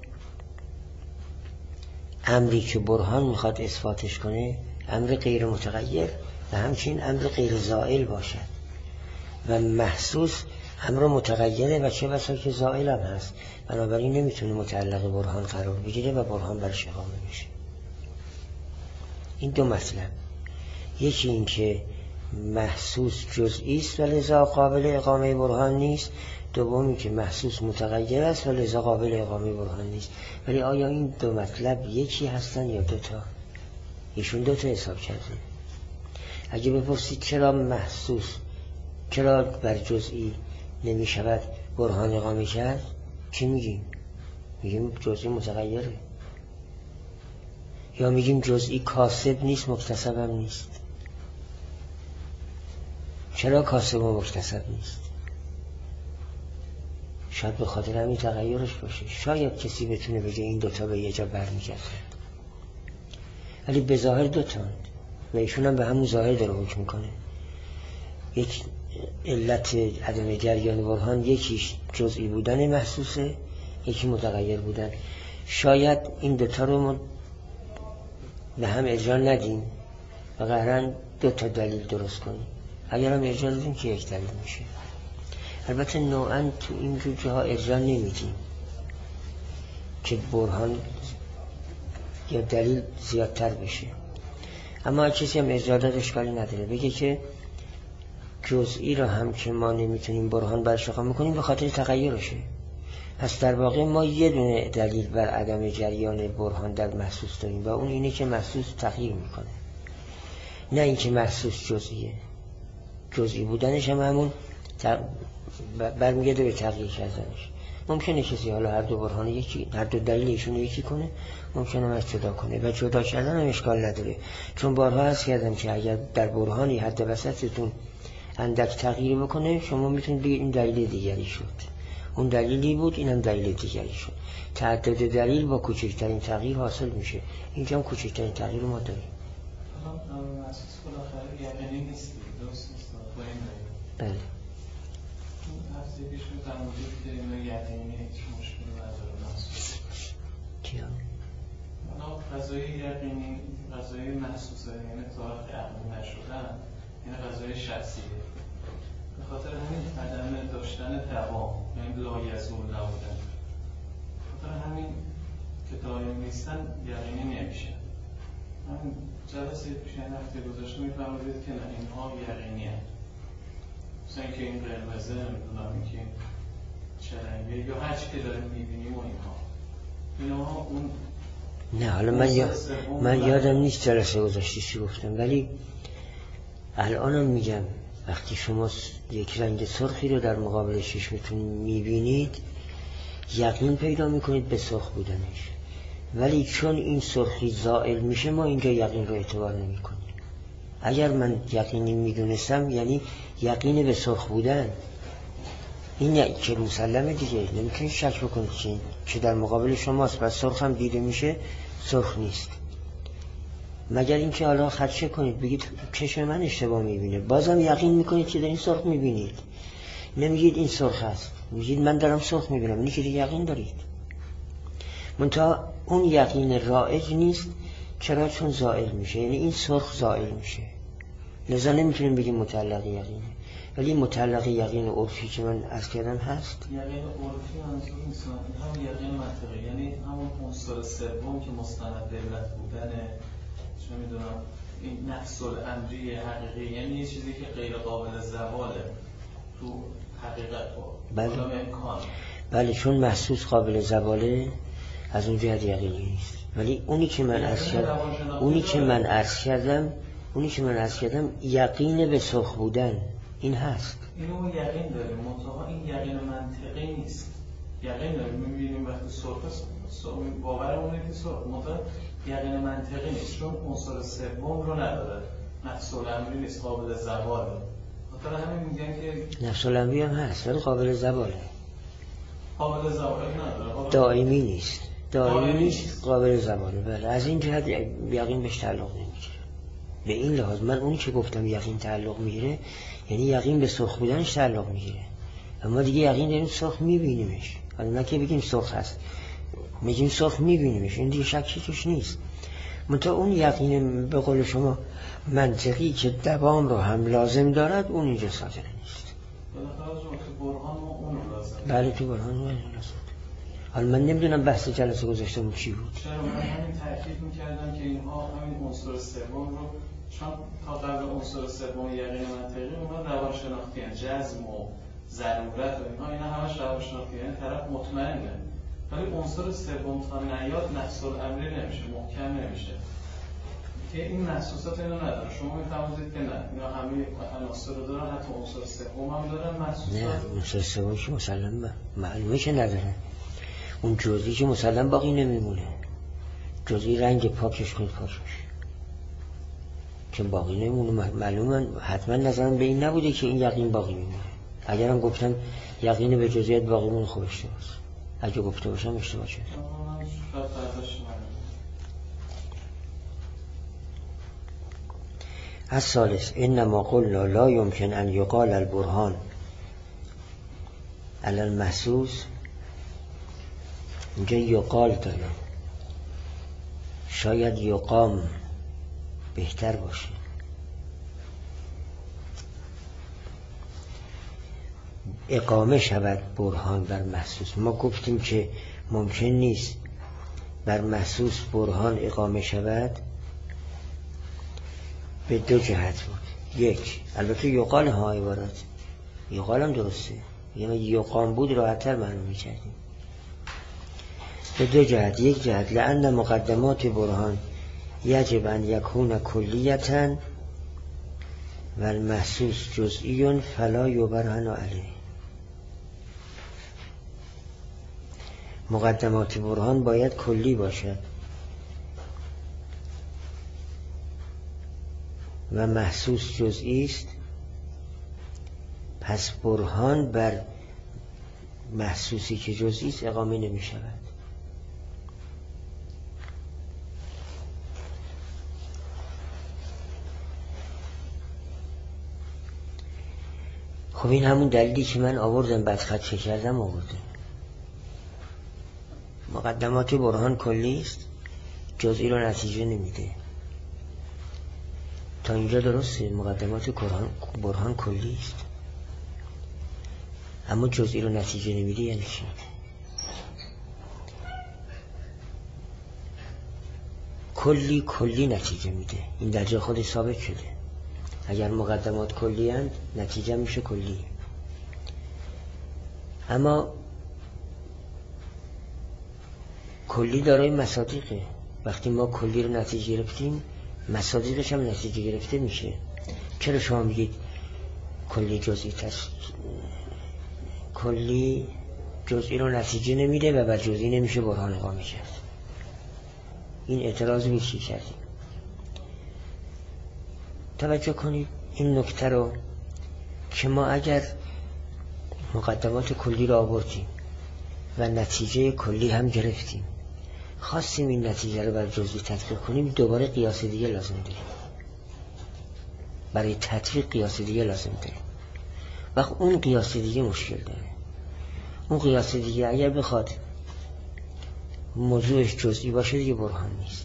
امری که برهان میخواد اثباتش کنه امر غیر متغیر و همچنین امر غیر زائل باشد و محسوس امر متغیره و چه بسا که زائل هم هست، بنابراین نمیتونه متعلق برهان قرار بگیره و برهان برش اقامه میشه. این دو مطلب، یکی این که محسوس جزئی است و لذا قابل اقامه برهان نیست، دومی که محسوس متغیر است و لذا قابل اقامه برهان نیست. ولی آیا این دو مطلب یکی هستن یا دو تا؟ ایشون دو تا حساب کرده. اگه بپرسید چرا محسوس، چرا بر جزئی نمی شود برهان اقامه کرد، چی میگیم؟ میگیم جزئی متغیره، یا میگیم جزئی کاسب نیست مکتسب هم نیست. چرا کاسب و مکتسب نیست؟ شاید به خاطر همین تغیرش باشه. شاید کسی بتونه بگه این دوتا به یه جا برمیگردن، ولی به ظاهر دوتاند و ایشون هم به همون ظاهر داره حکم میکنه. یک علت عدم جریان برهان یکیش جزئی بودن محسوسه، یکی متغیر بودن. شاید این دوتا رو ما به هم ارجاع ندیم و قهرن دوتا دلیل درست کنیم. اگر هم ارجاع دادیم که یک دلیل میشه. البته نوعاً تو این جو جاها ارجاع نمیدیم که برهان یا دلیل زیادتر بشه، اما کسی هم ارجاع داد اشکالی نداره بگه که جزئی را هم که ما نمیتونیم برهان برش اقامه کنیم به خاطر تغییرشه. پس در واقع ما یه دونه دلیل بر عدم جریان برهان در محسوس داریم و اون اینه که محسوس تغییر میکنه، نه اینکه محسوس جزئیه. جزئی بودنش هم همون تق... برمیگرده به تغییر کردنش. ممکنه کسی حالا هر دو برهان یکی، هر دو دلیلشون یکی کنه، ممکنه هم جدا کنه و جدا کردن هم اشکال نداره، چون بارها عرض کردم که اگر در برهانی حد وسطتون اندک تغییر بکنه شما میتونید بگید این دلیل دیگری شد، اون دلیلی بود اینم دلیل دیگری شد. تعدد دلیل با کوچکترین تغییر حاصل میشه. اینجا هم کوچکترین تغییر رو ما داریم. حالا محسوس بالاخره یقینی نیست، درست نیست با این دلیل. بله. هفته پیش رو فرمودید که اینا یقینی هیچ مشکلی نداره محسوس. چیا؟ حالا غذای یقینی، غذای محسوسه، یعنی طاق عقلی نشدن، یعنی غذای شخصیه. به خاطر همین عدم داشتن دوام، یعنی لایزول نبودن، به خاطر همین که دائم نیستن یقینی نمیشه. همین جلسه پیش این هفته گذاشته میفرمودید که نه اینها یقینیه، مثلا اینکه این قرمزه، نمیدونم اینکه این چرنگه یا هر چی که داریم میبینیم و اینها اینها اون نه. حالا من, یا... من یادم نیست جلسه گذاشته چی گفتم، ولی الانم میگم وقتی شما یک رنگ سرخی رو در مقابل چشمتون میبینید یقین پیدا میکنید به سرخ بودنش، ولی چون این سرخی زائل میشه ما اینجا یقین رو اعتبار نمی کنیم. اگر من یقینی میدونستم یعنی یقین به سرخ بودن، این که مسلمه دیگه، نمیتونید شک بکنید که که در مقابل شماست و سرخ هم دیده میشه سرخ نیست، مگر اینکه حالا خدشه کنید بگید چشم من اشتباه میبینه، بازم یقین میکنید که دارین سرخ میبینید، نمیگید این سرخ است، میگید من دارم سرخ میبینم، اینی که یقین دارید. منتها اون یقین رائج نیست. چرا؟ چون زائل میشه، یعنی این سرخ زائل میشه، لذا نمیتونیم بگیم متعلق یقینه. ولی متعلق یقین عرفی که من عرض کردم هست. یقین عرفی منظور نیست، هم یقین منطقی، یعنی همون عنصر سوم که مستند به علت بودنه، چه میدونم این نفس الامری حقیقی، یعنی یه چیزی که غیر قابل زواله تو حقیقت با بله. امکان. بله، چون محسوس قابل زواله از اون جهت یقینی نیست. ولی اونی که من عرض کردم اونی که من عرض کردم اونی که من عرض کردم یقین به سرخ بودن این هست. اینو یقین داریم، منتها این یقین منطقی نیست. یقین داریم می‌بینیم وقتی سرخ است، باورمون اینه که سرخ، منتها یقین منطقی نیست، چون عنصر سوم رو نداره، نفس الامری نیست، قابل زواله. خاطر همین میگن که نفس الامری هم هست ولی قابل زواله، قابل زواله نداره، دائمی نیست، دائمی نیست، قابل زواله. بله، از این جهت یقین بهش تعلق نمیگیره. به این لحاظ من اونی که گفتم یقین تعلق میگیره یعنی یقین به سرخ بودنش تعلق میگیره، اما دیگه یقین داریم سرخ میبینیمش، حالا نه که بگیم سرخ هست، میگیم سرخ میبینیمش، این دیگه شکی توش نیست. منتها اون یقین به قول شما منطقی که دوام رو هم لازم دارد اون اینجا صادره نیست. بالاخره تو برهان ما اون رو لازم. بله تو برهان ما اون لازم. حالا من نمیدونم بحث جلسه گذاشتم چی بود. چرا من همین تأکید میکردم که اینها همین عنصر سوم رو چون تا قبل عنصر سوم یقین منطقی اونها روانشناختی هستند، جزم و ضرورت و اینها اینا همش روانشناختی، یعنی طرف مطمئنه. ولی عنصر سوم تا نیاد نفس الامری نمیشه، محکم نمیشه که این محسوسات اینو نداره. شما میفهمید که نه اینا همه عناصر رو دارن، حتی عنصر سوم هم دارن محسوسات. نه عنصر سوم که مسلم معلومه که نداره، اون جزئی که مسلم باقی نمیمونه، جزئی رنگ پاکش خود پاک میشه که باقی نمیمونه. معلومه حتما نظرم به این نبوده که این یقین باقی میمونه. اگرم گفتم یقین به جزئیات باقی مون خوب اشتباهه، اگه گفته باشم اشتباه شده. الثالث انما قلنا لا يمكن ان يقال البرهان على المحسوس. اینجا یقال داره، شاید یقام بهتر باشه. اقامه شود برهان بر محسوس. ما گفتیم که ممکن نیست بر محسوس برهان اقامه شود به دو جهت بود. یک، البته یقال ها عبارت یقال هم درسته، یعنی یقام بود راحتر معلوم می‌کردیم. به دو جهت. یک جهت لأن مقدمات برهان یجب ان یکون کلیتاً و المحسوس جزئی فلا یبرهن علیه. مقدمات برهان باید کلی باشد و محسوس جزئی است، پس برهان بر محسوسی که جزئی است اقامه نمی شود. خب این همون دلیلی که من آوردم بعد خدشه کردم آوردم. مقدمات برهان کلی است، جزئی رو نتیجه نمیده. تا اینجا درسته، مقدمات برهان کلی است اما جزئی رو نتیجه نمیده. یعنی چی؟ کلی کلی نتیجه میده، این در جای خودش ثابت شده. اگر مقدمات کلی اند نتیجه میشه کلی. اما کلی دارای مصادیقه. وقتی ما کلی رو نتیجه گرفتیم مصادیقش هم نتیجه گرفته میشه. چرا شما میگید کلی جزئی تست؟ کلی جزئی رو نتیجه نمیده و بر جزئی نمیشه برهان اقامه کرد. این اعتراض میشه کردیم. توجه کنید این نکته رو که ما اگر مقدمات کلی رو آوردیم و نتیجه کلی هم گرفتیم، خواستیم این نتیجه رو بر جزئی تطبیق کنیم، دوباره قیاس دیگه لازم داریم. برای تطبیق قیاس دیگه لازم داریم. وقت اون قیاس دیگه مشکل داره. اون قیاس دیگه اگر بخواد موضوعش جزئی باشه دیگه برهان نیست.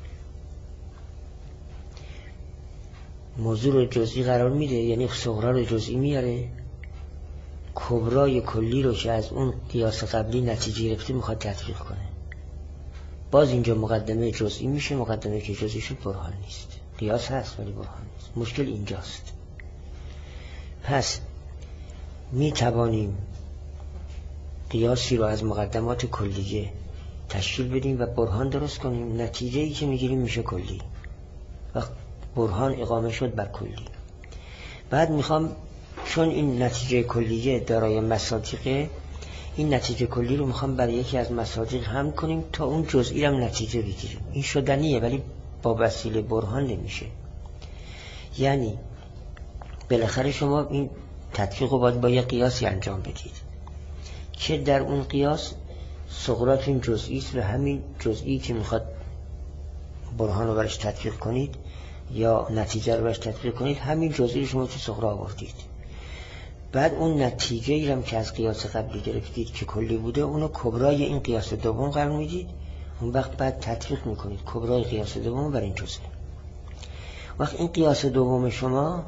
موضوع رو جزئی قرار میده، یعنی صغرا رو جزئی میاره، کبرای کلی رو که از اون قیاس قبلی نتیجه گرفته میخواد تطبیق کنه. باز اینجا مقدمه جزئی میشه، مقدمه که جزئی شد برهان نیست. قیاس هست ولی برهان نیست. مشکل اینجاست. پس می توانیم قیاسی رو از مقدمات کلیه تشکیل بدیم و برهان درست کنیم. نتیجه‌ای که میگیریم میشه کلی. وقت برهان اقامه شد بر کلی. بعد میخوام چون این نتیجه کلیه دارای مصادیقه، این نتیجه کلی رو میخوام برای یکی از مصادیق هم کنیم تا اون جزئی هم نتیجه بگیریم. این شدنیه ولی با وسیله برهان نمیشه. یعنی بالاخره شما این تطبیق رو باید با یه قیاسی انجام بدید که در اون قیاس صغراتون جزئی است و همین جزئی که میخواد برهان رو برش تطبیق کنید یا نتیجه رو برش تطبیق کنید، همین جزئی رو شما تو صغرا آوردید. بعد اون نتیجه ای هم که از قیاس قبلی گرفتید که کلی بوده، اونو کبرای این قیاس دوم قرار میدید. اون وقت بعد تطبیق میکنید کبرای قیاس دوم بر این جزئی. وقت این قیاس دوم شما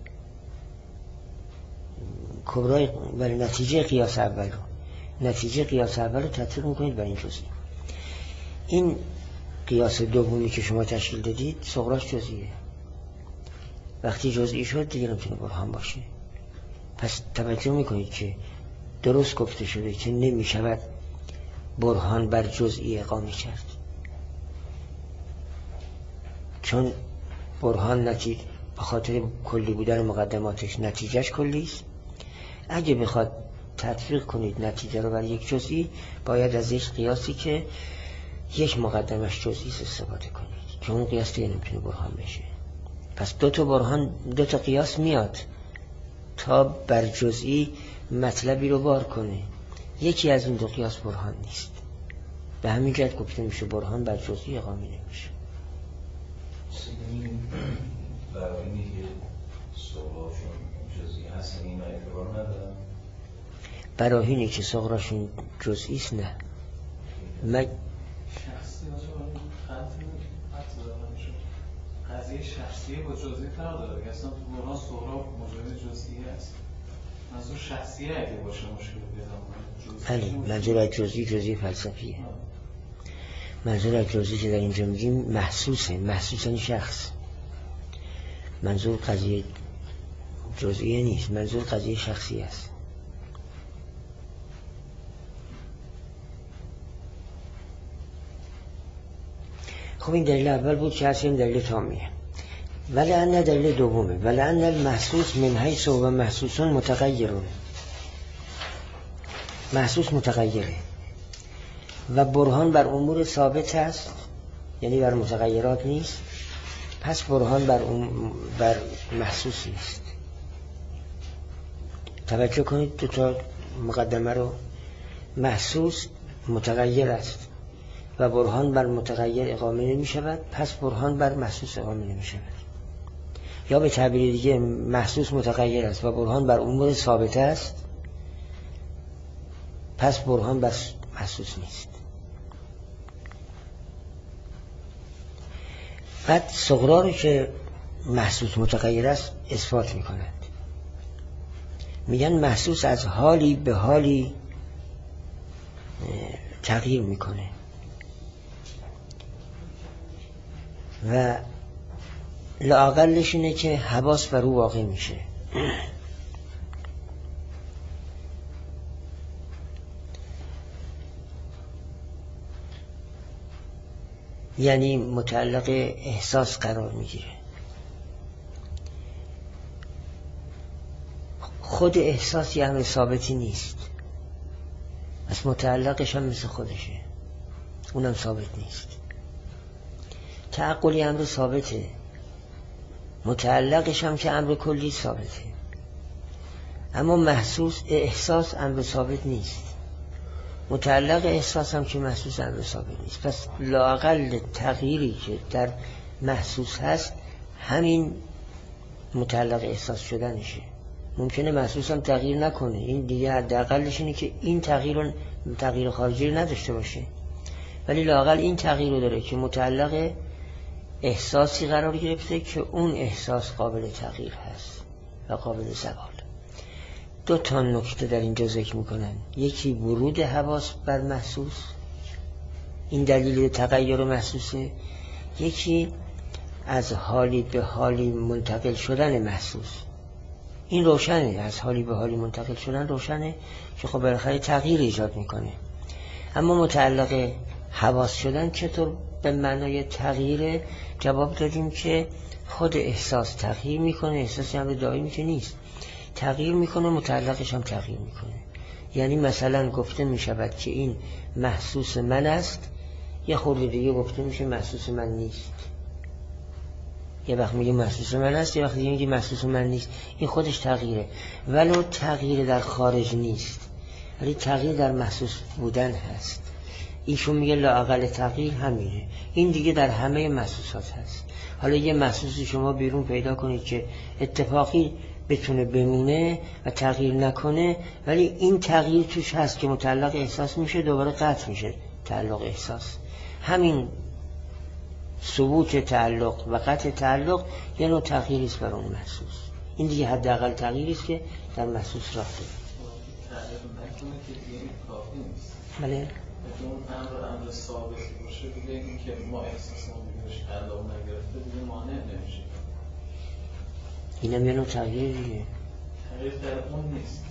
کبرای برای نتیجه قیاس اول رو نتیجه قیاس اول رو تطبیق میکنید بر این جزئی. این قیاس دومی که شما تشکیل دادید صغراش جزئیه. وقتی جزئی شد دیگه نمیتونه برهان باشه. پس توجه میکنید که درست گفته شده که نمیشود برهان بر جزئی اقامه کرد، چون برهان نتیجه به خاطر کلی بودن مقدماتش نتیجهش کلی است. اگه بخواد تطبیق کنید نتیجه رو بر یک جزئی، باید از یک قیاسی که یک مقدمش جزئی است استفاده کنید که اون قیاس دیگه نمیتونه برهان بشه. پس دو تا برهان، دو تا قیاس میاد تا بر جزئی مطلبی رو بار کنه. یکی از این دو قیاس برهان نیست، به همین جهت گفته میشه برهان بر جزئی اقامه نمیشه. برای اینی که صغراشون جزئی هست این اعتبار ندارن؟ برای اینی که صغراشون جزئی است نه. مگ شخصی قضیه شخصیه با جزئی فرق داره. اصلا تو برهان صغرا مجرد جزئی هست. منظور شخصیه اگه باشه مشکل پیدا کنه. بله، منظور از جزئی جزئی فلسفیه. منظور از جزئی که در اینجا میگیم محسوسه، محسوس یعنی شخص. منظور قضیه جزئی نیست، منظور قضیه شخصی است. خب این دلیل اول بود که هستیم دلیل تامیه. ولی ان دلیل دومه، ولی ان المحسوس من حیث و محسوسون متغیرون. محسوس متغیره و برهان بر امور ثابت است، یعنی بر متغیرات نیست. پس برهان بر, ام... بر محسوس نیست. توجه کنید دو تا مقدمه رو. محسوس متغیر است و برهان بر متغیر اقامه نمی شود، پس برهان بر محسوس اقامه نمی شود. یا به تعبیر دیگه محسوس متغیر است و برهان بر امور ثابت است، پس برهان بر محسوس نیست. بعد صغرا رو که محسوس متغیر است اثبات می کنند. میگن محسوس از حالی به حالی تغییر میکنه و لااقلش اینه که حواس بر او واقع میشه. یعنی متعلق احساس قرار میگیره. خود احساس یه امر ثابتی نیست، پس متعلقش هم مثل خودشه، اونم ثابت نیست. تعقلی امر ثابته، متعلقش هم که امر کلی ثابته. اما محسوس احساس امر ثابت نیست، متعلق احساس هم که محسوس امر ثابت نیست. پس لااقل تغییری که در محسوس هست همین متعلق احساس شدنشه. ممکنه محسوس هم تغییر نکنه، این دیگه حداقلش اینه که این تغییر تغییر خارجی رو نداشته باشه، ولی لااقل این تغییر رو داره که متعلق احساسی قرار گرفته که اون احساس قابل تغییر هست و قابل زوال. دو تا نکته در اینجا ذکر میکنن. یکی ورود حواس بر محسوس، این دلیل تغییر محسوسه. یکی از حالی به حالی منتقل شدن محسوس. این روشنه، از حالی به حالی منتقل شدن روشنه که خب بالاخره تغییر ایجاد میکنه. اما متعلق حواس شدن چطور به معنای تغییر؟ جواب دادیم که خود احساس تغییر میکنه، احساسی هم دائمی که نیست، تغییر میکنه، متعلقش هم تغییر میکنه. یعنی مثلا گفته میشود که این محسوس من است، یه خورده دیگه گفته میشه محسوس من نیست. یه وقت میگه محسوس من است، یه وقت دیگه میگه محسوس من نیست. این خودش تغییره، ولو تغییر در خارج نیست، ولی تغییر در محسوس بودن هست. ایشون میگه لااقل تغییر همینه. این دیگه در همه محسوسات هست. حالا یه محسوسی شما بیرون پیدا کنید که اتفاقی بتونه بمونه و تغییر نکنه، ولی این تغییر توش هست که متعلق احساس میشه، دوباره قطع میشه تعلق احساس. همین ثبوت تعلق و قطع تعلق یه نوع تغییری است بر اون محسوس. این دیگه حداقل تغییری است که در محسوس راه داره. بله. اون امر امر ثابتی باشه، دیگه این که ما احساسمون بهش تعلق نگرفته دیگه مانع نمیشه. اینم یه نوع تغییر دیگه. تغییر در اون نیست.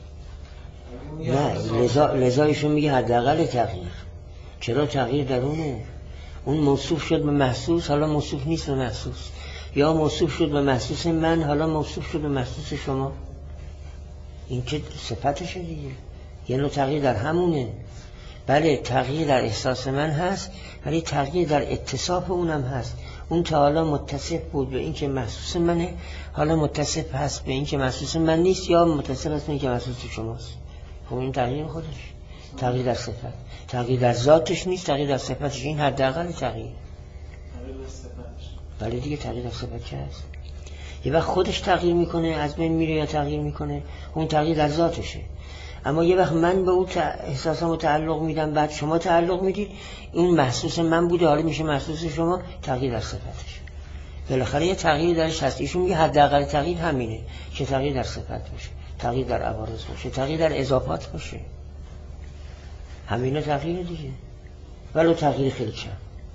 نه لذا لذایشون میگه حداقل تغییر. چرا تغییر درونه؟ اون موصوف شد به محسوس، حالا موصوف نیست به محسوس. یا موصوف شد به محسوس من، حالا موصوف شد به محسوس شما. این که صفتشه دیگه. یه نوع تغییر در همونه. بله تغییر در احساس من هست، ولی تغییر در اتصاف اونم هست. اون تا حالا متصف بود به این که محسوس منه، حالا متصف هست به این که محسوس من نیست، یا متصف هست به این که محسوس شماست. خب این تغییر خودش، تغییر در صفت. تغییر در ذاتش نیست، تغییر در صفتش. این حداقل تغییر. تغییر در صفتش. بله دیگه تغییر در صفت چه هست؟ یه وقت خودش تغییر میکنه، از بین میره یا تغییر میکنه، اون تغییر در ذاتشه. اما یه وقت من به اون احساسامو تعلق میدم، بعد شما تعلق میدید، این محسوس من بوده حالا میشه محسوس شما، تغییر در صفتش. بالاخره یه تغییر درش هست. ایشون میگه حداقل تغییر همینه که تغییر در صفت باشه، تغییر در عوارض باشه، تغییر در اضافات باشه. همینه تغییر دیگه، ولو تغییر خیلی کم.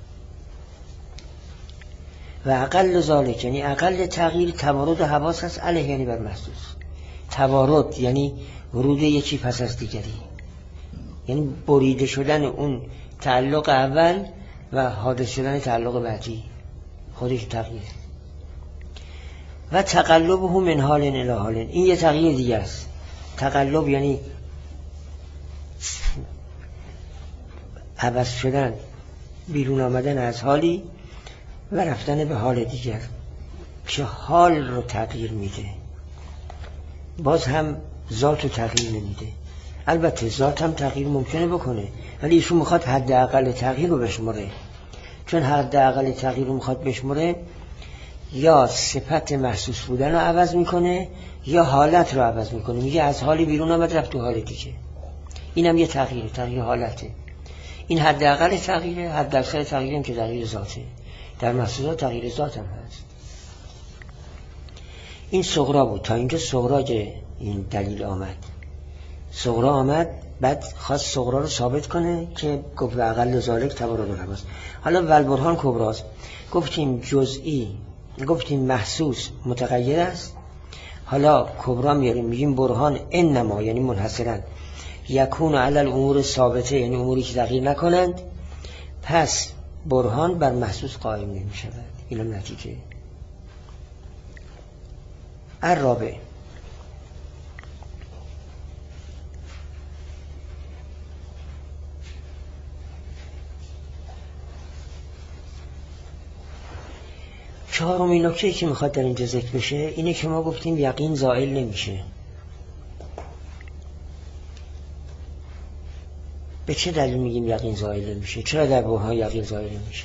و اقل ذالک یعنی اقل تغییر توارد حواس هست علیه یعنی بر محسوس. توارد یعنی ورود یکی پس از دیگری، یعنی بریده شدن اون تعلق اول و حادث شدن تعلق بعدی، خودش تغییر. و تقلب هم من حال الی حال، این یه تغییر دیگه است. تقلب یعنی عوض شدن، بیرون آمدن از حالی و رفتن به حال دیگر که حال رو تغییر میده. باز هم ذات رو تغییر نمیده. البته ذات هم تغییر ممکنه بکنه، ولی ایشون میخواد حداقل تغییر رو بشمره. چون حداقل تغییر رو میخواد بشمره، یا صفت محسوس بودن رو عوض میکنه یا حالت رو عوض میکنه. میگه از حالی بیرون آمد رفت تو حال دیگه. اینم یه تغییر، تغییر حالته. این حداقل تغییره. حداکثر تغییر هم که تغییر ذاته. در محسوسات تغییر ذات هم هست. این صغرا بود. تا اینجا صغرا این دلیل آمد. صغرا آمد، بعد خواست صغرا رو ثابت کنه که گفت و اقل ذالک توارد الحواس. حالا والبرهان کبراست. گفتیم جزئی، گفتیم محسوس متغیر است. حالا کبرا میاریم، میگیم برهان انما یعنی منحصرا یکون علی الامور ثابته، یعنی اموری که تغییر نکنند. پس برهان بر محسوس قائم نمی شود. اینم نتیجه. الرابع چهارمین نکته که میخواد در اینجا ذکر بشه اینه که ما گفتیم یقین زائل نمیشه. به چه دلیل میگیم یقین زائل نمیشه؟ چرا در برهان یقین زائل نمیشه؟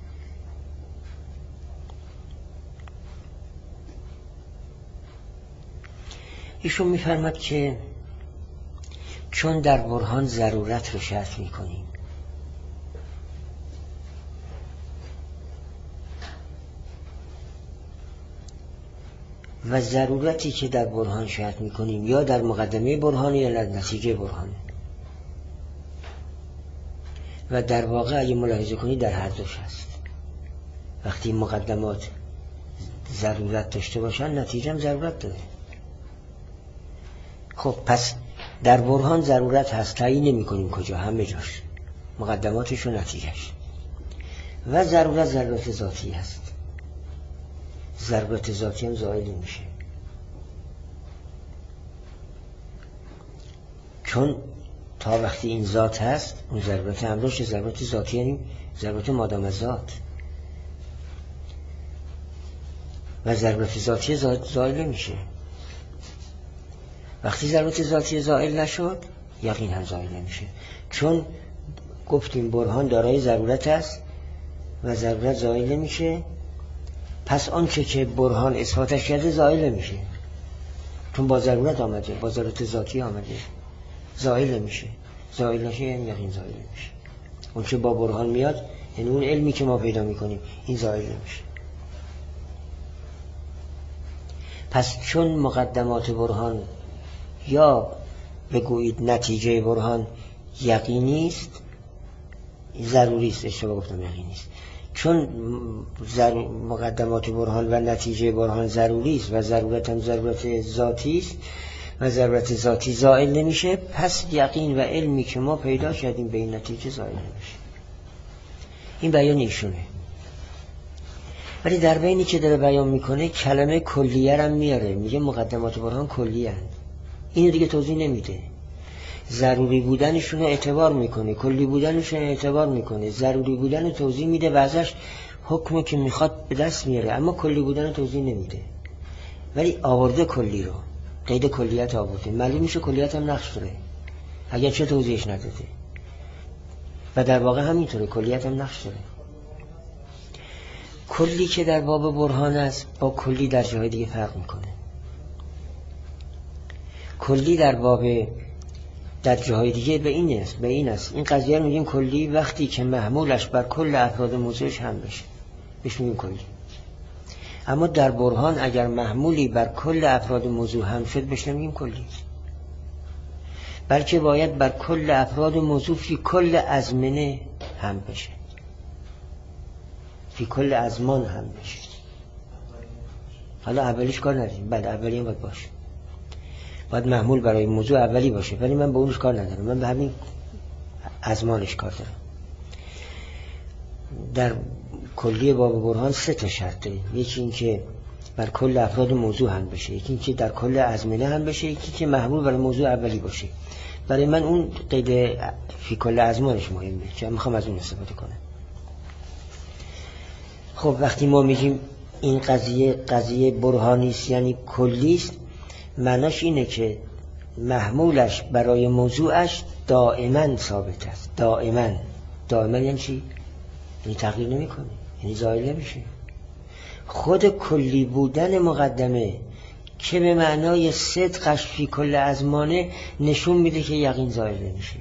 ایشون میفرماد که چون در برهان ضرورت رو شرط میکنیم و ضرورتی که در برهان شرط میکنیم یا در مقدمه برهان یا در نتیجه برهان، و در واقع اگه ملاحظه کنید در هر دوش هست. وقتی مقدمات ضرورت داشته باشن نتیجه هم ضرورت داره. خب پس در برهان ضرورت هست، تعیین نمی کنیم کجا، همه جاش مقدماتش و نتیجهش. و ضرورت ضرورت ذاتی هست. ضرورت ذاتی هم زائل نمیشه، چون تا وقتی این ذات هست اون ضرورت همراهش ضرورت ذاتی، یعنی ضرورت مادام ذات. و ضرورت ذاتی زائل نمیشه. وقتی ضرورت ذاتی زائل نشد یقین هم زائل نمیشه، چون گفتیم برهان دارای ضرورت است و ضرورت زائل نمیشه. پس آنچه که برهان اثباتش کرده زائل نمیشه، چون با ضرورت آمده، با ضرورت ذاتی آمده، زائل نمیشه. زائل نشه یعنی یقین زائل نمیشه. اون چه با برهان میاد یعنی اون علمی که ما پیدا میکنیم این زائل نمیشه. پس چون مقدمات برهان یا بگویید نتیجه برهان یقینی است، ضروری است، اشتباه گفتم یقین نیست. چون مقدمات برهان و نتیجه برهان ضروری است و ضرورت هم ضرورت ذاتی است و ضرورت ذاتی زائل نمیشه، پس یقین و علمی که ما پیدا کردیم به این نتیجه زائل نمیشه. این بیان ایشونه. ولی در بینی که داره بیان میکنه کلمه کلیه هم میاره، میگه مقدمات برهان کلیه هست. اینو دیگه توضیح نمیده. ضروری بودنشون رو اعتبار میکنه، کلی بودنشون رو اعتبار میکنه، ضروری بودن رو توضیح میده و ازش حکمی که میخواد به دست میاره، اما کلی بودن رو توضیح نمیده. ولی آورده کلی رو، قید کلیت آورده، معلوم میشه کلیت هم نقش داره اگر چه توضیحش نداده. و در واقع همینطوره، کلیت هم نقش داره. کلی که در باب برهان است با کلی در جای دیگه فرق میکنه. کلی در باب در جای دیگه به این است، به این است. این قضیه رو میگیم کلی وقتی که محمولش بر کل افراد موضوعش هم بشه، بهش میگیم کلی. اما در برهان اگر محمولی بر کل افراد موضوع هم شد بهش نمیگیم کلی، بلکه باید بر کل افراد موضوع فی کل ازمنه هم بشه، فی کل ازمان هم بشه. حالا اولیش کار نداریم، بله اولی هم باید باشه، باید محمول برای موضوع اولی باشه، ولی من به اونش کار ندارم، من به همین ازمانش کار دارم. در کلی باب برهان سه تا شرطه، یکی این که بر کل افراد موضوع هم بشه، یکی این که در کل ازمنه هم بشه، یکی که محمول برای موضوع اولی باشه. برای من اون قید فی کل ازمانش مهمه که میخوام از اون استفاده کنم. خب وقتی ما میگیم این قضیه قضیه برهانی است یعنی کلی است، معناش اینه که محمولش برای موضوعش دائما ثابت است. دائما دائما یعنی چی؟ یعنی تغییر نمیکنه، یعنی زائل نمیشه. خود کلی بودن مقدمه که به معنای صدقش فی کل ازمانه نشون میده که یقین زائل نمیشه.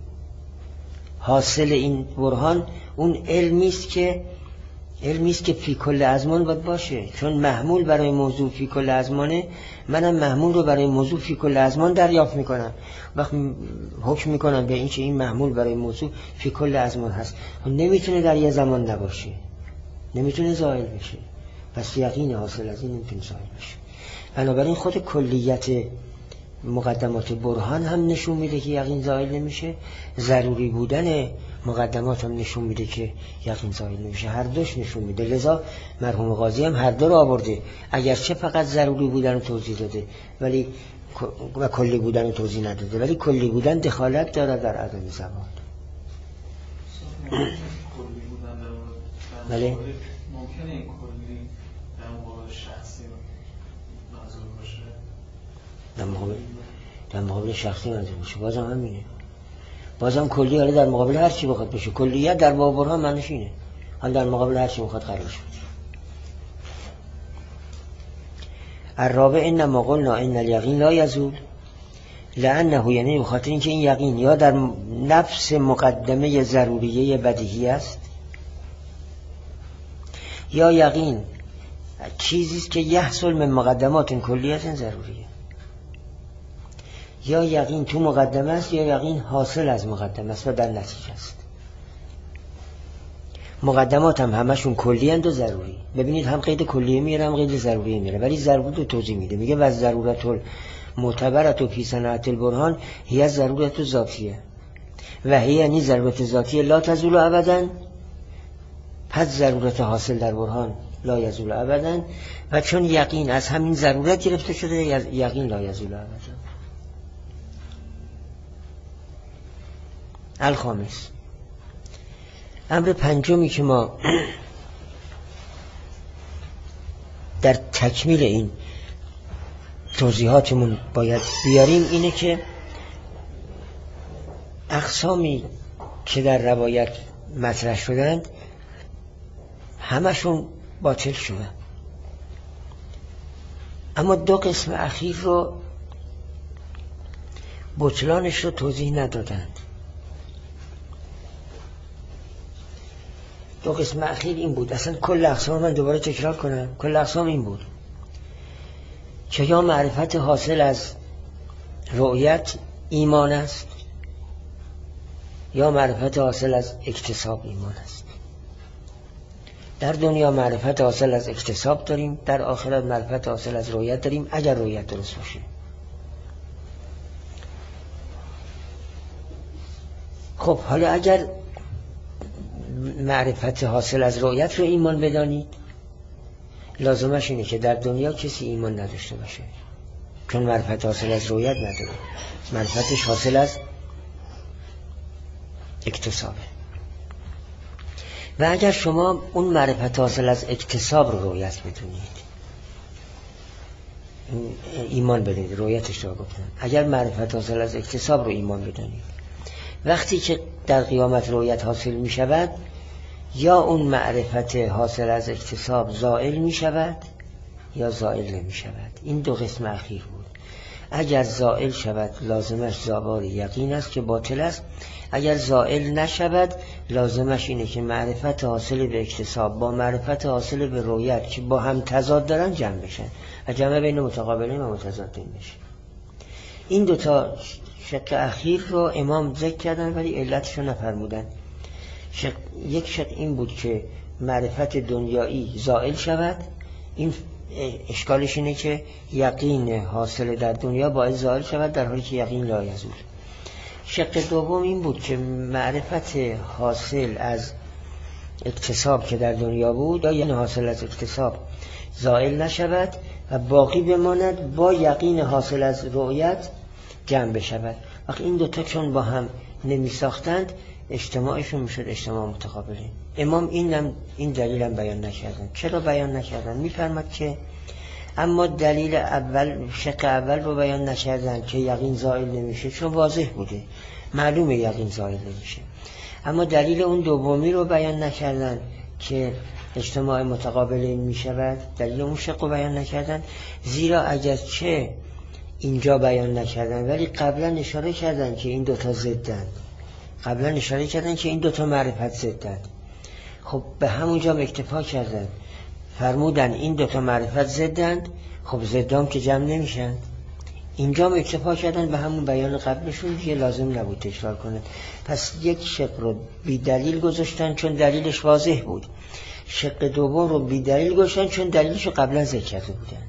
حاصل این برهان اون علمی است که علمی است که فی کل ازمان باید باشه، چون محمول برای موضوع فی کل ازمانه، منم محمول رو برای موضوع فی کل ازمان دریافت میکنم، وقت حکم میکنم به این که این محمول برای موضوع فی کل ازمان هست، نمیتونه در یه زمان نباشه، نمیتونه زائل بشه، پس یقین حاصل از این نمیتونه زائل بشه. بنابراین خود کلیت مقدمات برهان هم نشون میده که یقین زائل نمیشه، ضروری بودن مقدمات هم نشون میده که یقین زائل نمیشه، هر دوش نشون میده. لذا مرحوم قاضی هم هر دو رو آورده، اگرچه فقط ضروری بودن رو توضیح داده ولی و کلی بودن رو توضیح نداده، ولی کلی بودن دخالت داره در عدم زوال. بله ممکنه این کلی در مقابل شخصی منظور باشه، در مقابل در مقابل شخصی منظور باشه، بازم همینه، بازم کلی حالا در مقابل هر چی بخواد باشه. کلیت در باب برهان معنیش اینه، حالا در مقابل هر چی بخواد قرار شد. الرابع انما قلنا ان الیقین لا یزول لانه، یعنی بخاطر اینکه این یقین یا در نفس مقدمه ضروریه بدیهی است، یا یقین چیزی است که یحصل من مقدمات کلیت ضروریه، یا یقین تو مقدمه است یا یقین حاصل از مقدمه است و در نتیجه است. مقدمات هم همشون کلی اند و ضروری. ببینید هم قید کلیه میاره هم قید ضروری میاره، ولی ضرورت رو توضیح میده، میگه و ضرورت المعتبرة فی صناعة البرهان هی ضرورت ذاتیه و هی یعنی ضرورت ذاتیه لا تزول ابدا، پس ضرورت حاصل در برهان لا یزول ابدا، و چون یقین از همین ضرورت گرفته شده یقین لا یزول ابدا. الخامس، امر پنجمی که ما در تکمیل این توضیحاتمون باید بیاریم اینه که اقسامی که در روایت مطرح شدند همشون باطل شدند، اما دو قسم اخیر رو بطلانش رو توضیح ندادند. دو قسم اخیر این بود، اصلا کل اقسام من دوباره تکرار کنم، کل اقسام این بود که یا معرفت حاصل از رؤیت ایمان است یا معرفت حاصل از اکتساب ایمان است. در دنیا معرفت حاصل از اکتساب داریم، در آخرت معرفت حاصل از رؤیت داریم اگر رؤیت درست باشه. خب حالا اگر معرفت حاصل از رؤیت رو ایمان بدانید، لازمش اینه که در دنیا کسی ایمان نداشته باشه، چون معرفت حاصل از رؤیت نداره، معرفتش حاصل از اکتسابه. و اگر شما اون معرفت حاصل از اکتساب رو رؤیت بدونید، ایمان بدونید، رؤیتش رو گفتن، اگر معرفت حاصل از اکتساب رو ایمان بدونید، وقتی که در قیامت رؤیت حاصل می شود، یا اون معرفت حاصل از اکتساب زائل می شود یا زائل نمی شود. این دو قسم اخیر بود. اگر زائل شود لازمش زوال یقین است که باطل است، اگر زائل نشود لازمش اینه که معرفت حاصل به اکتساب با معرفت حاصل به رؤیت که با هم تضاد دارن جمع بشن و جمع بین متقابلین و متضادین بشه. این دوتا شق اخیر رو امام ذکر کردن ولی علتش رو نفرمودن. شق... یک شق این بود که معرفت دنیایی زائل شود، این اشکالش اینه که یقین حاصل در دنیا باید زائل شود در حالی که یقین لا یزول. شق دوم این بود که معرفت حاصل از اکتساب که در دنیا بود یا یعنی حاصل از اکتساب زائل نشود و باقی بماند، با یقین حاصل از رؤیت جمع بشود. وقتی این دوتا چون با هم نمی ساختند اجتماعشون میشد اجتماع متقابلین. امام اینم این دلیل هم بیان نکردن. چرا بیان نکردن؟ میفرماد که اما دلیل اول، شق اول رو بیان نکردن که یقین زائل نمیشه چون واضح بوده، معلومه یقین زائل نمیشه. اما دلیل اون دومی رو بیان نکردن که اجتماع متقابلین میشود، دلیل اون شق رو بیان نکردن، زیرا اگرچه اینجا بیان نکردن ولی قبلا اشاره کردن که این دوتا ضدن، قبلا اشاره کردن که این دوتا معرفت ضدن. خب به همونجا اکتفا کردن، فرمودن این دوتا معرفت ضدن، خب ضدام که جمع نمیشن. اینجا اکتفا کردن به همون بیان قبلشون، دیگه لازم نبود تکرار کنن. پس یک شق رو بی دلیل گذاشتن چون دلیلش واضح بود، شق دوم رو بی دلیل گذاشتن چون دلیلش رو قبلا ذکر کرده بودن.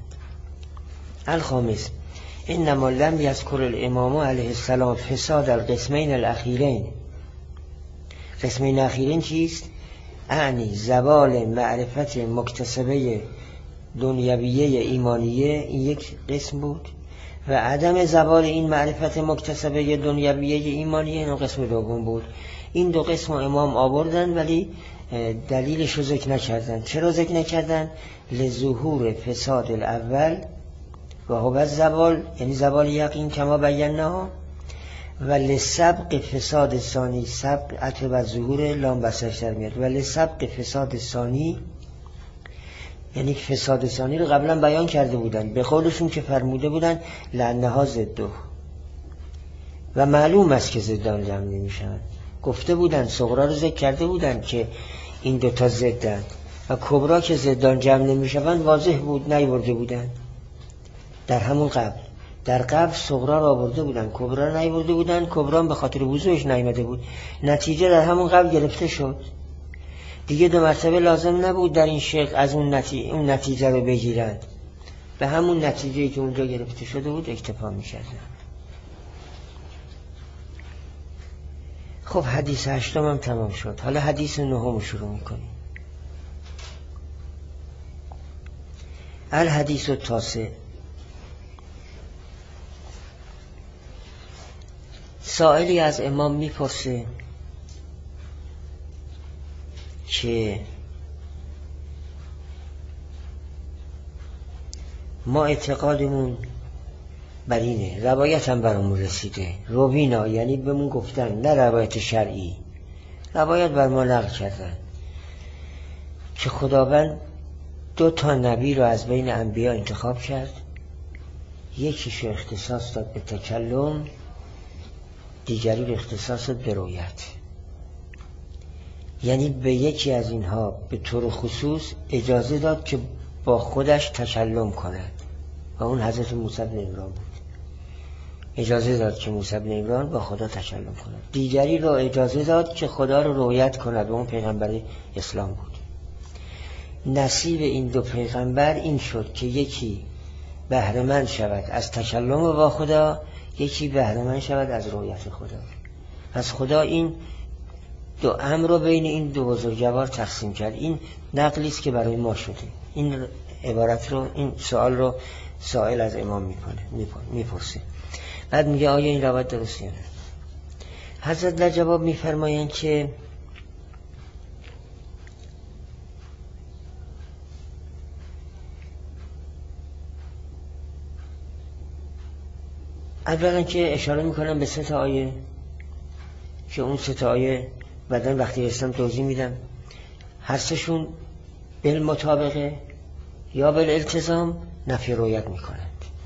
الخامس انما لم یذکر الامام علیه السلام فساد القسمین الاخیرین. قسمین اخیرین چیست؟ اعنی زوال معرفت مکتسبه دنیویه ایمانیه، این یک قسم بود، و عدم زوال این معرفت مکتسبه دنیویه ایمانیه این قسم دوم بود. این دو قسم امام آوردن ولی دلیلش رو ذکر نکردن. چرا ذکر نکردن؟ لظهور فساد الاول و هو زوال، یعنی زوال یقین کما بینا، و لسبق فساد ثانی، سبق عطف بر ظهور لام بسش در میاد، و لسبق فساد ثانی یعنی فساد ثانی رو قبلا بیان کرده بودن، به قولشون که فرموده بودن لعنها ضده و معلوم است که ضدان جمع نمیشن. گفته بودن صغرا رو ذکر کرده بودن که این دوتا ضدن و کبرا که ضدان جمع نمیشن واضح بود، نیورده بودن. در همون قبل در قبل صغرا را آورده بودن، کبرا را نیورده بودن، کبرا به خاطر وضوحش نیامده بود، نتیجه در همون قبل گرفته شد. دیگه دو مرتبه لازم نبود در این شق از اون نتیجه, اون نتیجه رو بگیرند، به همون نتیجه‌ای که اونجا گرفته شده بود اکتفا می‌کردن. خب حدیث هشتم هم تمام شد، حالا حدیث نهم شروع می‌کنیم. الحدیث التاسع. سائلی از امام میپرسه که ما اعتقادمون بر اینه، روایت هم برامون رسیده، روینا یعنی بهمون گفتن، نه روایت شرعی، روایت بر ما نقل کردن که خداوند دو تا نبی رو از بین انبیا انتخاب کرد، یکیشو اختصاص داد به تکلم، دیگری رو اختصاص داد به رؤیت. یعنی به یکی از اینها به طور خصوص اجازه داد که با خودش تکلم کند و اون حضرت موسی بن عمران بود. اجازه داد که موسی بن عمران با خدا تکلم کند. دیگری را اجازه داد که خدا رو رؤیت کند و اون پیغمبر اسلام بود. نصیب این دو پیغمبر این شد که یکی بهره‌مند شود از تکلم با خدا، یکی بهره‌مند شود از رؤیت خدا. پس خدا این دو امر رو بین این دو بزرگوار تقسیم کرد. این نقلی است که برای ما شده. این عبارت رو، این سوال رو سائل از امام میکنه، میپرسه. بعد میگه آیا این روایت درسته یا نه؟ حضرت در جواب میفرمایند که اولا که اشاره میکنم به سه تا آیه که اون سه تا آیه بعدن وقتی رسیدم توضیح میدم. هر سهشون بالمطابقه یا بالالتزام نفی رؤیت میکنند.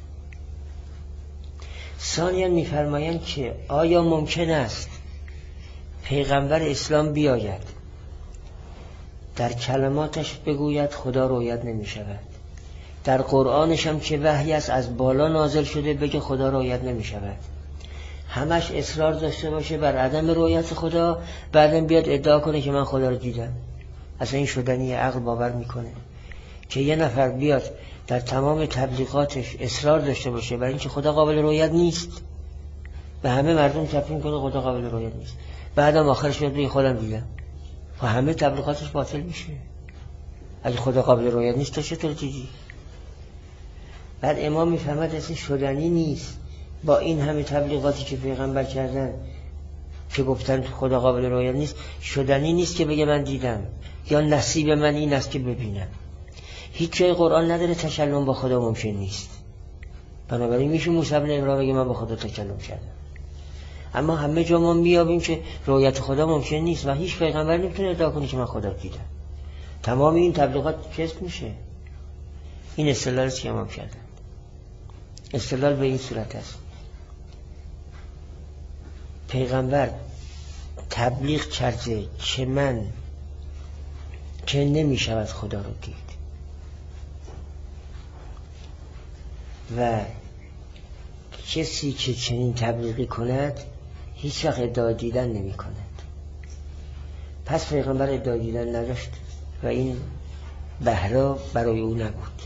ثانیاً میفرمایند که آیا ممکن است پیغمبر اسلام بیاید در کلماتش بگوید خدا رؤیت نمی شود، در قرآنش هم که وحی است از بالا نازل شده بگه خدا رؤیت نمی شود، همش اصرار داشته باشه بر عدم رؤیت خدا، بعدم بیاد ادعا کنه که من خدا رو دیدم؟ اصلا این شدنی عقل باور میکنه که یه نفر بیاد در تمام تبلیغاتش اصرار داشته باشه برای اینکه خدا قابل رؤیت نیست، به همه مردم تفهیم کنه خدا قابل رؤیت نیست، بعدم آخرش بیاد بگه خودم دیدم؟ و همه تبلیغاتش باطل میشه. اگه خدا قابل رؤیت نیست تو چطور دیدی؟ بعد امام میفهمد اصلا شدنی نیست با این همه تبلیغاتی که پیغمبر کردن که گفتن خدا قابل رؤیت نیست، شدنی نیست که بگه من دیدم یا نصیب من این است که ببینم. هیچ جای قرآن نداره تکلم با خدا ممکن نیست. بنابراین میشه موسی بن عمران بگه من با خدا تکلم کردم. اما همه جا ما میابیم که رؤیت خدا ممکن نیست و هیچ پیغمبر نمیتونه ادعا کنه که من خدا دیدم. تمام این تبلیغات کذب میشه. این استدلال است که امام کردن. استدلال به این صورت است: پیغمبر تبلیغ کرده که من که نمی شود خدا رو دید و کسی که چنین تبلیغی کند هیچ وقت ادعای دیدن نمی کند. پس پیغمبر ادعای دیدن نداشت و این بهره برای او نبود.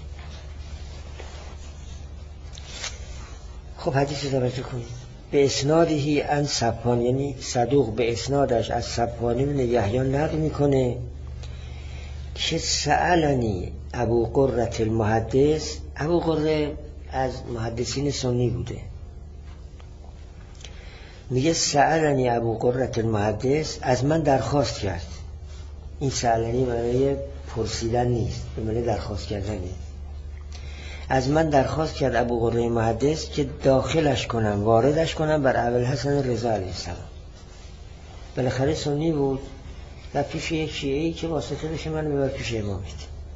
خب حدیث رو توجه کنید. به اسنادهی ان صبان، یعنی صدوق به اسنادش از صبان بن یحیی نقل میکنه که سألنی ابو قرة المحدث. ابو قره از محدثین سنی بوده. میگه سألنی ابو قرة المحدث، از من درخواست کرد. این سألنی برای پرسیدن نیست، به معنی درخواست کردنه. از من درخواست کرد ابو قره محدث که داخلش کنم، واردش کنم بر ابوالحسن رضا علیه السلام. بالاخره سنی بود و پیش یک شیعه‌ای که واسطه بشه من ببر پیش امامت.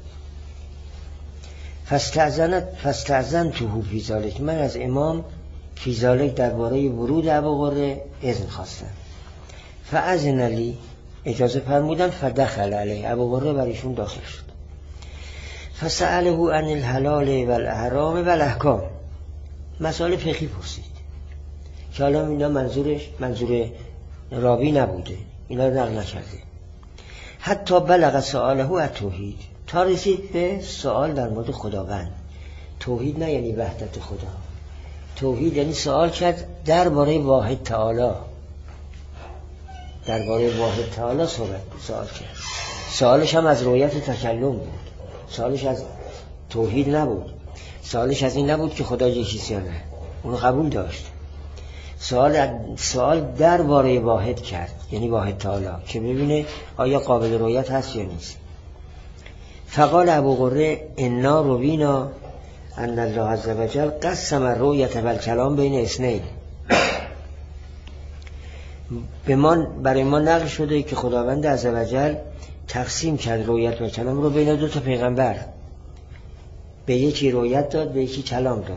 فاستأذنت فاستأذنته فی ذلک، من از امام فی ذلک درباره ورود ابو قره اذن خواستم. فاذن لی، اجازه فرمودن. فدخل علیه، ابو قره بر ایشون داخل شد. فسأله عن الحلال والحرام والاحکام، مسائل فقهی پرسید که حالا اینا منظورش منظور راوی نبوده، اینا رو نقل نکرده. حتی بلغ سؤاله التوحید، تا رسید به سؤال در مورد خداوند. توحید نه یعنی وحدت خدا، توحید یعنی سؤال کرد درباره واحد تعالی، درباره واحد تعالی سؤال کرد. سؤالش هم از رؤیت تکلم بود، سؤالش از توحید نبود، سؤالش از این نبود که خدا یکیست یا نه، اونو قبول داشت. سوال سوال درباره واحد کرد، یعنی واحد تعالی، که ببینه آیا قابل رؤیت هست یا نیست. فقال ابو قره انا روینا ان الله عز وجل قسم الرؤیت والکلام بین اثنین. به ما برای ما نقل شده که خداوند عز وجل تقسیم کرد رؤیت و کلام رو بین دو تا پیغمبر، به یکی رؤیت داد به یکی کلام داد.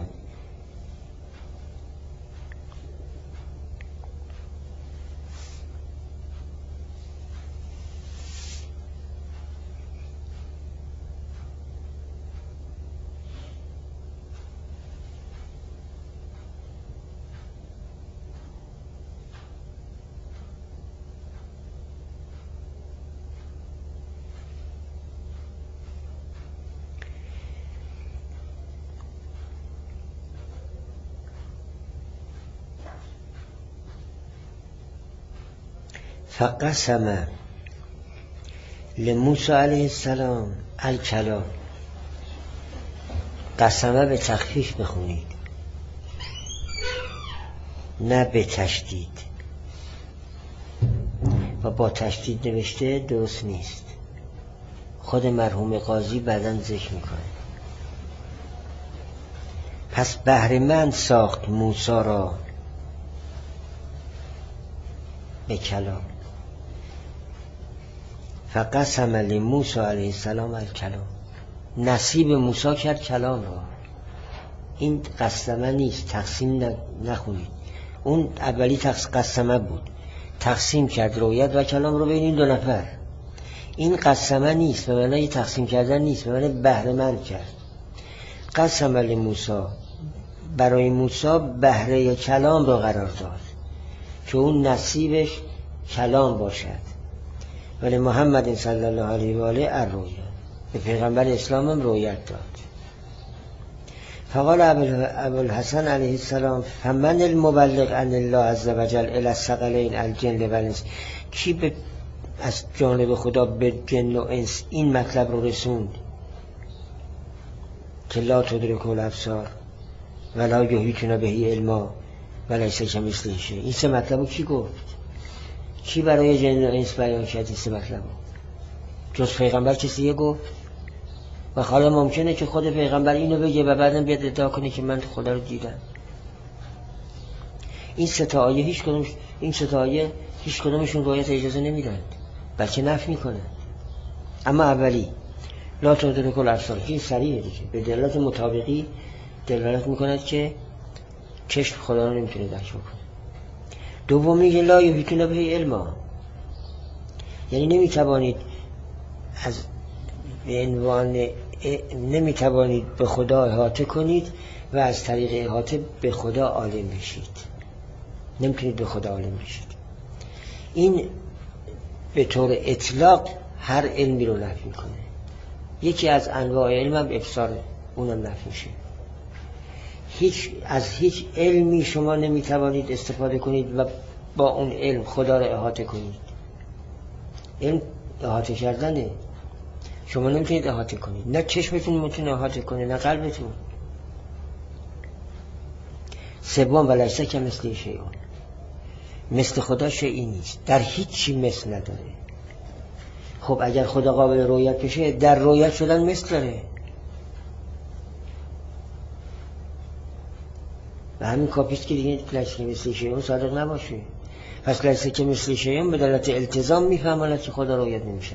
فقسم لموسی علیه السلام الکلام. قسمه به تخفیف بخونید نه به تشدید، و با تشدید نوشته درست نیست. خود مرحوم قاضی بعداً ذکر میکنه. پس بهره‌مند ساخت موسی را به کلام. فقسم لموسی علیه السلام الکلام، نصیب موسی کرد کلام را. این قسمه نیست، تقسیم نخونید. اون اولی قسمه بود، تقسیم کرد رویت و کلام رو بین این دو نفر. این قسمه نیست، به معنی تقسیم کردن نیست، به معنی بهره مند کرد. قسم لموسی، برای موسی بهره کلام رو قرار داد که اون نصیبش کلام باشد. ولی محمد صلی الله علیه و آله الرؤیا، به پیغمبر اسلام هم رویت داد. فقال ابوالحسن علیه السلام فمن المبلغ عن الله عز وجل الی الثقلین الجن و الانس، کی به از جانب خدا به جن و انس این مطلب رو رسوند که لا تدرکه الابصار ولا یحیطون به علما ولیس کمثله شیء. این سه مطلب رو کی گفت؟ کی برای جن و انس بیان کرد این سه مطلب رو؟ جز پیغمبر کسی یه گفت؟ و حالا ممکنه که خود پیغمبر اینو بگه و بعدم بیاد ادعا کنه که من خدا رو دیدم. این سه تا آیه هیچ کدوم این سه تا آیه هیچ کدومشون روایت اجازه نمیدن، بلکه نفی میکنن. اما اولی لا تدرک الابصار، این صریحه دیگه، به دلالت مطابقی دلالت میکند که چشم خدا رو نمیتونه درک بکنه. دومی لا یحیطون به علما، یعنی نمیتوانید از به عنوان نمیتوانید به خدا احاطه کنید و از طریق احاطه به خدا عالم بشید. نمیتونید به خدا عالم بشید. این به طور اطلاق هر علمی رو نفی میکنه. یکی از انواع علم هم ابصاره، اونم نفی میشه. هیچ از هیچ علمی شما نمیتوانید استفاده کنید و با اون علم خدا رو احاطه کنید. علم احاطه کردنه، شما نمیتونید احاطه کنید. نه چشمتون میتونه احاطه کنه، نه قلبتون. سوم ولیس کمثله شیء، مثل خدا شیئی نیست، در هیچ چی مثل نداره. خب اگر خدا قابل رؤیت بشه، در رؤیت شدن مثل داره. و همین کافیست که دیگه لیس کمثله شیء صادق نباشه. پس لیس کمثله شیء به دلالت التزام میفهماند که خدا رؤیت نمیشه.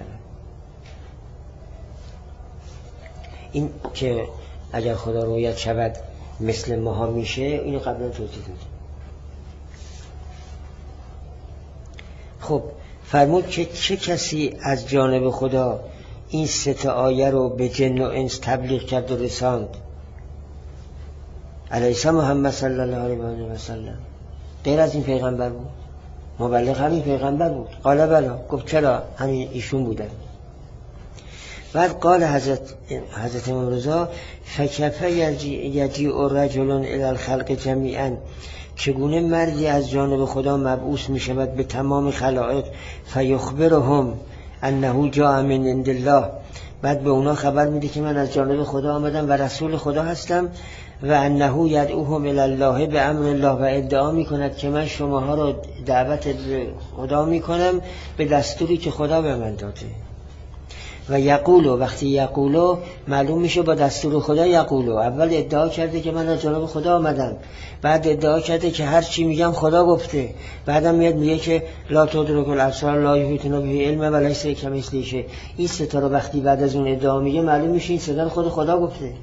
این که اگر خدا رؤیت شود مثل ماها میشه، اینو قبلا توضیح دادم. خب فرمود که چه کسی از جانب خدا این سه تا آیه رو به جن و انس تبلیغ کرد و رساند؟ علیه محمد صلی الله علیه و سلم. غیر از این پیغمبر بود؟ مبلغ همین پیغمبر بود؟ قال بلا. گفت چرا؟ همین ایشون بودن. بعد قال حضرت حضرت امام رضا فکیف یجیء رجل الی الخلق جمیعا، چگونه مردی از جانب خدا مبعوث می شود به تمام خلائق فیخبرهم انه جاء من عند الله، بعد به اونا خبر میده که من از جانب خدا آمدم و رسول خدا هستم، و انه یدعوهم الی الله به امر الله، و ادعا میکند که من شماها رو دعوت خدا میکنم به دستوری که خدا به من داده. و یقولو، وقتی یقولو معلوم میشه با دستور خدا یقولو. اول ادعا کرده که من از جانب خدا آمدم، بعد ادعا کرده که هر چی میگم خدا گفته، بعدم میاد میگه که لا تدرک الابصار لا یحیطون به علم ولیس کمثله شیء. این ستا رو وقتی بعد از اون ادعا میگه معلوم میشه این ستا خود خدا گفته.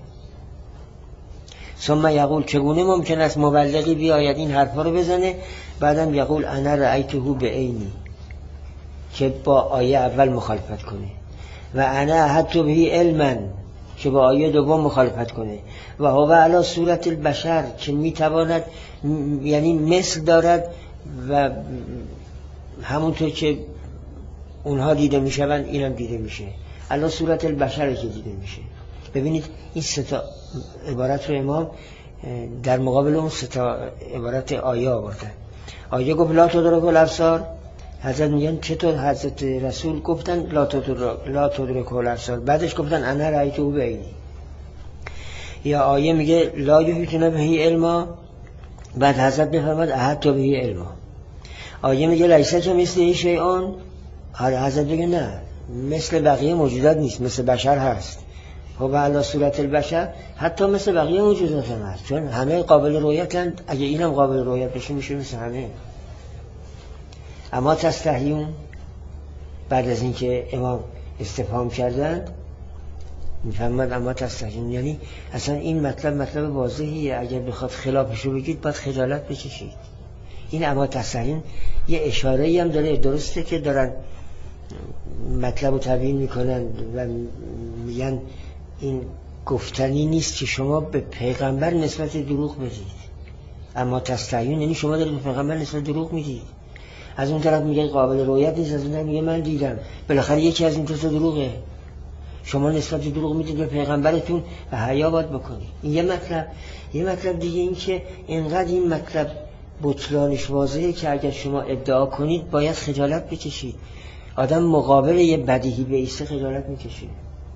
ثم یقول، چگونه ممکن است مبلغی بیاید این حرفا رو بزنه بعدم یقول انا رأیته بعینی، که با آیه اول مخالفت کنه، و انا حتی به علما، که با آیه دوم مخالفت کنه، و هو علی صورت البشر، که میتواند یعنی مثل دارد و همونطور که اونها دیده میشوند اینم دیده میشه، علی صورت البشر که دیده میشه. ببینید این سه تا عبارت رو امام در مقابل اون سه تا عبارت آیه آوردن. آیه گفت لا تدرک الابصار، حضرت میگن چطور حضرت رسول گفتن لا تدرک لا تدرک الابصار، بعدش گفتن انا رأیته بعینی. یا آیه میگه لا یحیطون به علما، بعد حضرت میفرماد احاط به علما. آیه میگه لیس کمثله شیء، حضرت میگه نه مثل بقیه موجودات نیست، مثل بشر هست. خب علی صورت البشر، حتی مثل بقیه موجودات هم هست، چون همه قابل رؤیتن. اگه اینم قابل رؤیت بشه میشه مثل همه. اما تستحیون، بعد از اینکه امام استفهام کردن میفهمد اما تستحیون، یعنی اصلا این مطلب مطلب واضحیه، اگر بخواد خلافشو بگید باید خجالت بکشید. این اما تستحیون یه اشاره‌ای هم داره، درسته که دارن مطلب رو تبیین میکنن و میگن این گفتنی نیست که شما به پیغمبر نسبت دروغ بدید. اما تستحیون یعنی شما دارید به پیغمبر نسبت دروغ میدید. از اون طرف میگه قابل رؤیت نیست، از اون طرف میگه من دیدم. بالاخره یکی از این دو تا دروغه. شما نسبت دروغ میدید به پیغمبرتون و حیا باید بکنید. این یه مطلب. یه مطلب دیگه این که اینقدر این مطلب بطلانش واضحه که اگر شما ادعا کنید باید خجالت بکشید. آدم مقابل یه بدیهی به ایسته خجالت میکشید.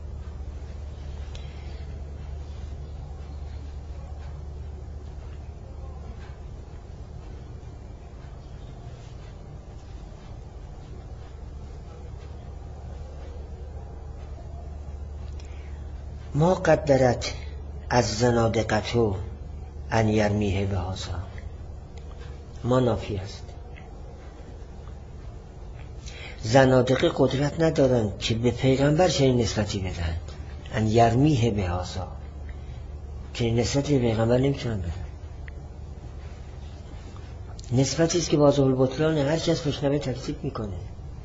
ما قدرت از زنادقتو ان یرمیه به هازا، ما نافی است. زنادقه قدرت ندارن که به پیغمبر چنین نسبتی بدن، ان یرمیه به هازا، که نسبتی به پیغمبر نمیتونن بدن. نسبتی است که واضح البطلان، هر کس بشنوه تکذیب میکنه.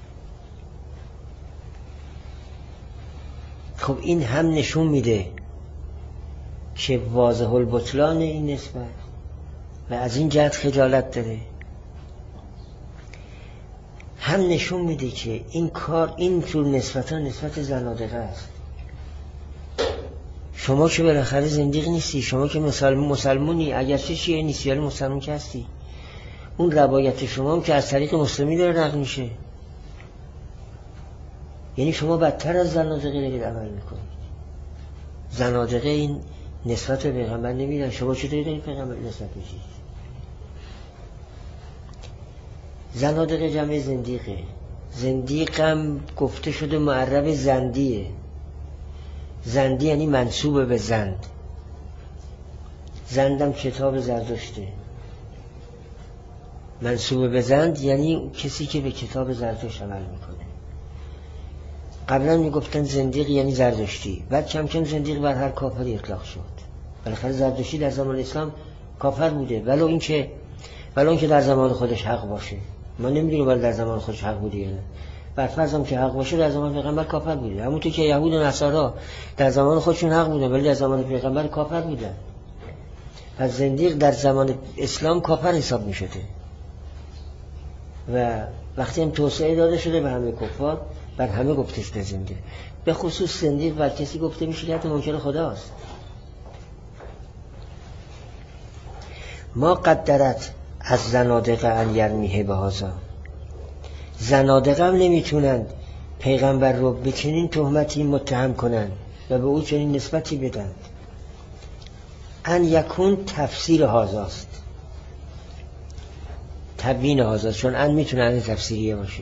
خب این هم نشون میده که واضح البطلان این نسبت و از این جهت خجالت داره، هم نشون میده که این کار این طور نسبت ها نسبت زنادقه است. شما که بالاخره زندیق نیستی، شما که مسلمون مسلمونی، اگرچه شیعه نیستی ولی مسلمون که هستی. اون روایت شما هم که از طریق مسلمی داره نقل میشه، یعنی شما بدتر از زنادقه دارید عمل میکنید. زنادقه این نسبت به پیغمبر نمیدن، شما چطوری دارید پیغمبر نسبت میشید؟ زنادقه جمع زندیقه. زندیقم گفته شده معرب زندیه. زندی یعنی منسوب به زند. زندم کتاب زرتشته. منسوب به زند یعنی کسی که به کتاب زرتشت عمل میکنه. قبلا میگفتن زندیق یعنی زردشتی، بعد کم کم زندیق بر هر کافری اطلاق شد. بالاخره زردشتی در زمان اسلام کافر بوده، ولو اینکه ولو اینکه در زمان خودش حق باشه. ما نمیدونیم ولی در زمان خودش حق بوده یا نه. بر فرض هم که حق باشه در زمان پیغمبر کافر بوده. همونطور که یهود و نصارا در زمان خودشون حق بودن ولی در زمان پیغمبر کافر بودن. پس زندیق در زمان اسلام کافر حساب میشده و وقتی هم توسعه داده شده به همه کفار، بر همه گفته شده زندیق. به خصوص زندیق بر کسی گفته میشه که حتی منکر خداست. ما قدرت از زنادقه ان یرمیه به هازا، زنادقه هم نمیتونند پیغمبر رو به چنین تهمتی متهم کنند و به او چنین نسبتی بدن. ان یکون تفسیر هازاست، تبیین هازاست، چون ان میتونه ان تفسیریه باشه.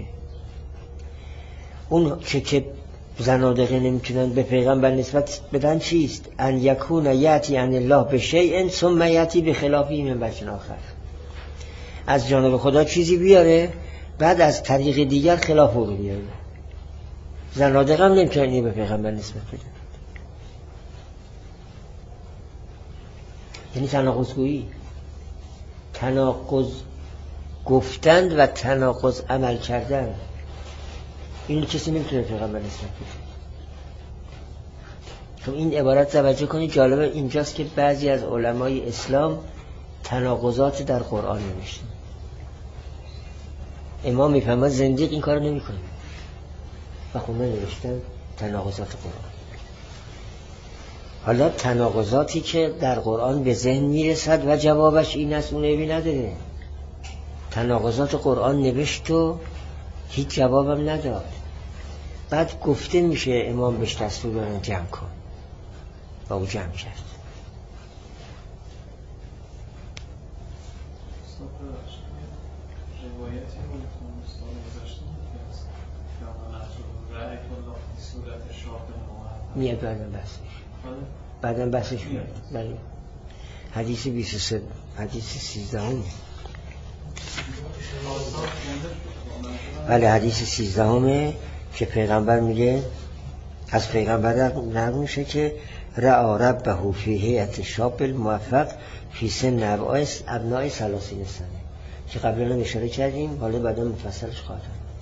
اون که که زنادقه نمیتونن به پیغمبر نسبت بدن چیست؟ ان یکون یاتی ان الله به شیء ثم یاتی به خلافی من وجه آخر، از جانب خدا چیزی بیاره بعد از طریق دیگر خلاف او رو بیاره. زنادقه هم نمیتونن به پیغمبر نسبت بدن، یعنی تناقض گویی، تناقض گفتند و تناقض عمل کردن. این کسی نمیتونه پیغمبر نسبت بده. تو این عبارت توجه کنید، جالبه اینجاست که بعضی از علمای اسلام تناقضات در قرآن نوشتن. امام میفهمد زندیق این کارو نمیکنه و خونه نوشتن تناقضات قرآن. حالا تناقضاتی که در قرآن به ذهن میرسد و جوابش این است، اون عیبی نداره. تناقضات قرآن نوشت و هیچ جوابم نداد. بعد گفته میشه امام بهش دستور دادن جمع کن، با او جمع کرد. روایتی بود که مستان گذاشته بود که از رأی الله به صورت شاب محمد میاد بعدم بحثش بعدم بحثش میاد. بله حدیث بیست و سه حدیث سیزده همه. بله حدیث سیزده همه که پیغمبر میگه، از پیغمبر نقل میشه که رأى ربه فی هیئت شاب الموفق فی سن ابناء ثلاثین سنه که قبلا هم اشاره کردیم، حالا بعدا مفصلش خواهد.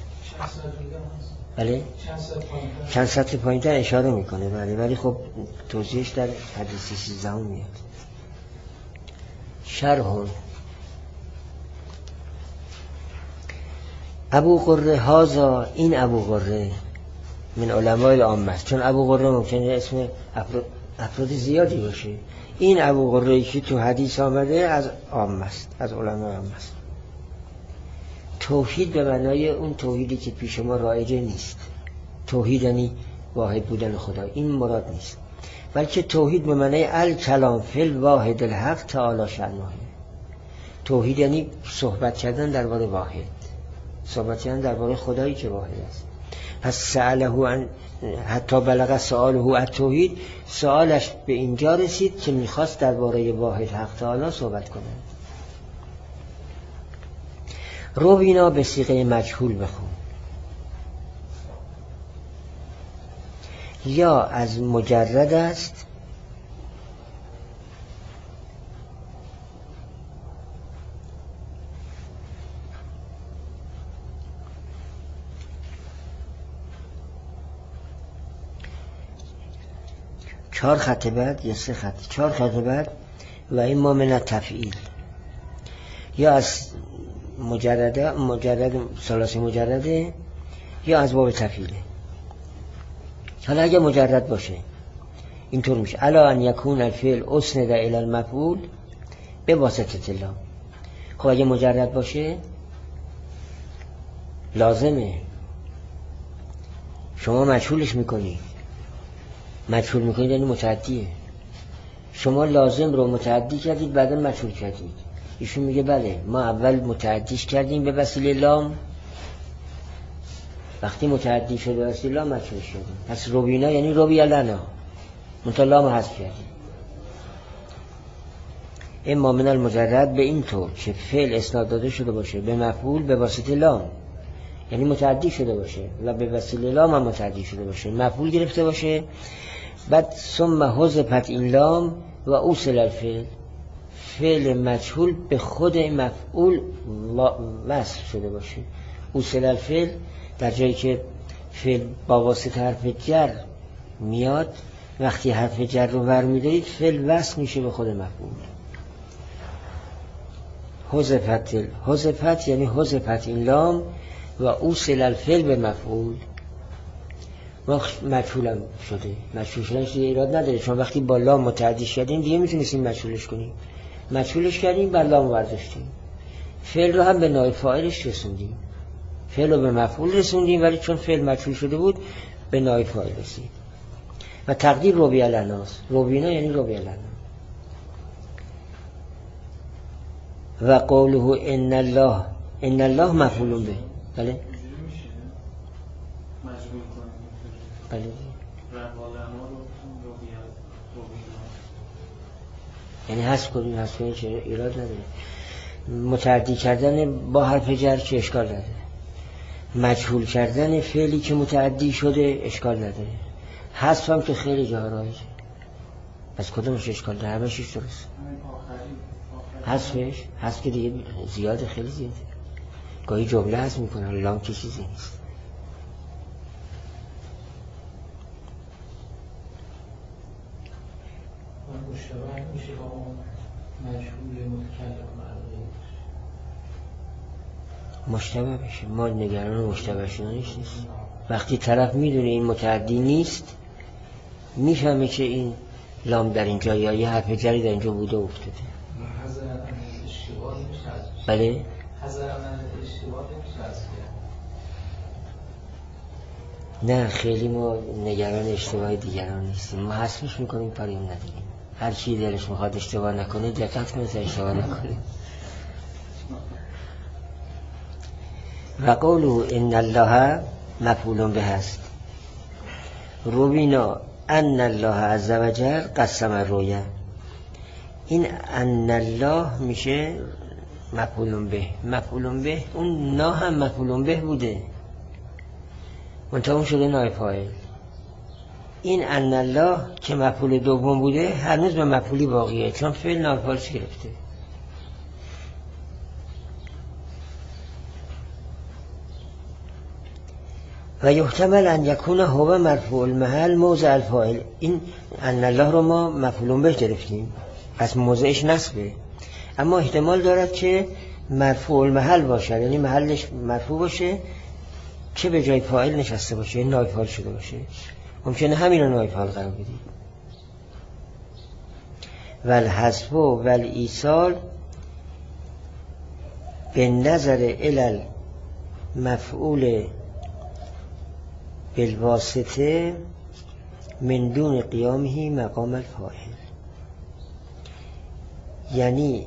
بله چند سطر پایین‌تر اشاره میکنه. بله ولی خب توضیحش در حدیث سیزده هم میاد. شرح ابو قره هازا، این ابو قره من علمای العامه است، چون ابو قره ممکنه اسم افراد زیادی باشه. این ابو قره که تو حدیث آمده از عامه است، از علمای عامه است. توحید به معنای اون توحیدی که پیش ما رایجه نیست. توحید یعنی واحد بودن خدا، این مراد نیست، بلکه توحید به معنای الکلام فی الواحد الحق تعالی شأنه. توحید یعنی صحبت کردن درباره واحد، صحبت کردن درباره خدایی که واحد است. پس سأله عن حتی بلغ سؤاله التوحید، سوالش به اینجا رسید که میخواست درباره واحد حق تعالی صحبت کنه. روینا به صیغه مجهول بخون، یا از مجرد است چهار خط بعد یا سه خط، چهار خط بعد و این ما من تفعیل، یا از مجرده مجرد ثلاثی مجرده یا از باب تفعیله. حالا اگه مجرد باشه اینطور میشه الا ان یکون الفعل اسند الی المفعول به واسطه اللام. خب اگه مجرد باشه لازمه شما مجهولش میکنید، مجهول میکنید یعنی متعدیه. شما لازم رو متعدی کردید بعدا مجهول کردید. ایشون میگه بله ما اول متعدیش کردیم به وسیله لام، وقتی متعدی شد به وسیله لام مجهول شد. پس روینا یعنی روی لنا، منتها لام حذف کردیم. اما من المجرد به این طور که فعل اسناد داده شده باشه به مفعول به واسطه لام، یعنی متعدی شده باشه و به وسیله لام هم متعدی شده باشه، مفعول گرفته باشه، بعد ثم حذفت این لام و اوصل الفعل، فعل مجهول به خود مفعول وصل شده باشه. اوصل الفعل در جایی که فعل با واسطه حرف جر میاد، وقتی حرف جر رو برمی‌دارید فعل وصل میشه به خود مفعول. حذفت حذفت یعنی حذفت این لام و اوصل الفعل به مفعول، مجهولم شده. مجهول شدنش دیگه ایراد نداره، چون وقتی با لام متعدیش کردیم دیگه میتونستیم مجهولش کنیم. مجهولش کردیم بر لام برداشتیم، فعل رو هم به نائب فاعلش رسوندیم، فعل رو به مفعول رسوندیم، ولی چون فعل مجهول شده بود به نائب فاعل رسید. و تقدیر روبی الاناس، روبینا یعنی روبی الاناس. و قوله ان الله ان الله مفعول به، بله بله یعنی حذف کنیم، حذف کنیم چه ایراد نداره. متعدی کردن با حرف جر چه اشکال نداره، مجهول کردن فعلی که متعدی شده اشکال نداره، حذف هم که خیلی جا رایجه. پس کدومش اشکال داره؟ همش درست. حذفش حذف که دیگه زیاده، خیلی زیاده. گاهی جمله حذف میکنن، لام که چیزی نیست. مشتبه میشه با اون مجهول متکلم معلومه مشتبه بشه. ما نگران مشتبه شدنش نیست. وقتی طرف میدونه این متعدی نیست، میفهمه که این لام در اینجا یا یه حرف جری در اینجا بوده افتاده. حذر اشتباه نمیشه. بله حذر اشتباه نمیشه. نه خیلی ما نگران اشتباه دیگران نیستیم، ما حسبش میکنیم کاریم نداریم. هر کی دلش میخواد اشتباه نکنه دقت کنه تا اشتباه نکنه. و قولو ان الله مفعول به است. روینا ان الله عز وجل قسم الرؤیا. این ان الله میشه مفعول به. مفعول به اون نا هم مفعول به بوده منتها اون شده نائب فاعل. این ان الله که مفعول دوم بوده هنوز به مفعولی باقیه چون فعل نائب فاعلش گرفته. و یحتمل ان یکون هو مرفوع المحل موضع الفاعل. این ان الله رو ما مفعول به گرفتیم پس موضعش نصبه، اما احتمال دارد که مرفوع المحل باشه، یعنی محلش مرفوع باشه که به جای فاعل نشسته باشه، یعنی نائب فاعل شده باشه. ممکنه همین رو نائب فاعل قرار بدیم. والحذف والایصال به نظر الی المفعول بالواسطه من دون قیامه مقام الفاعل. یعنی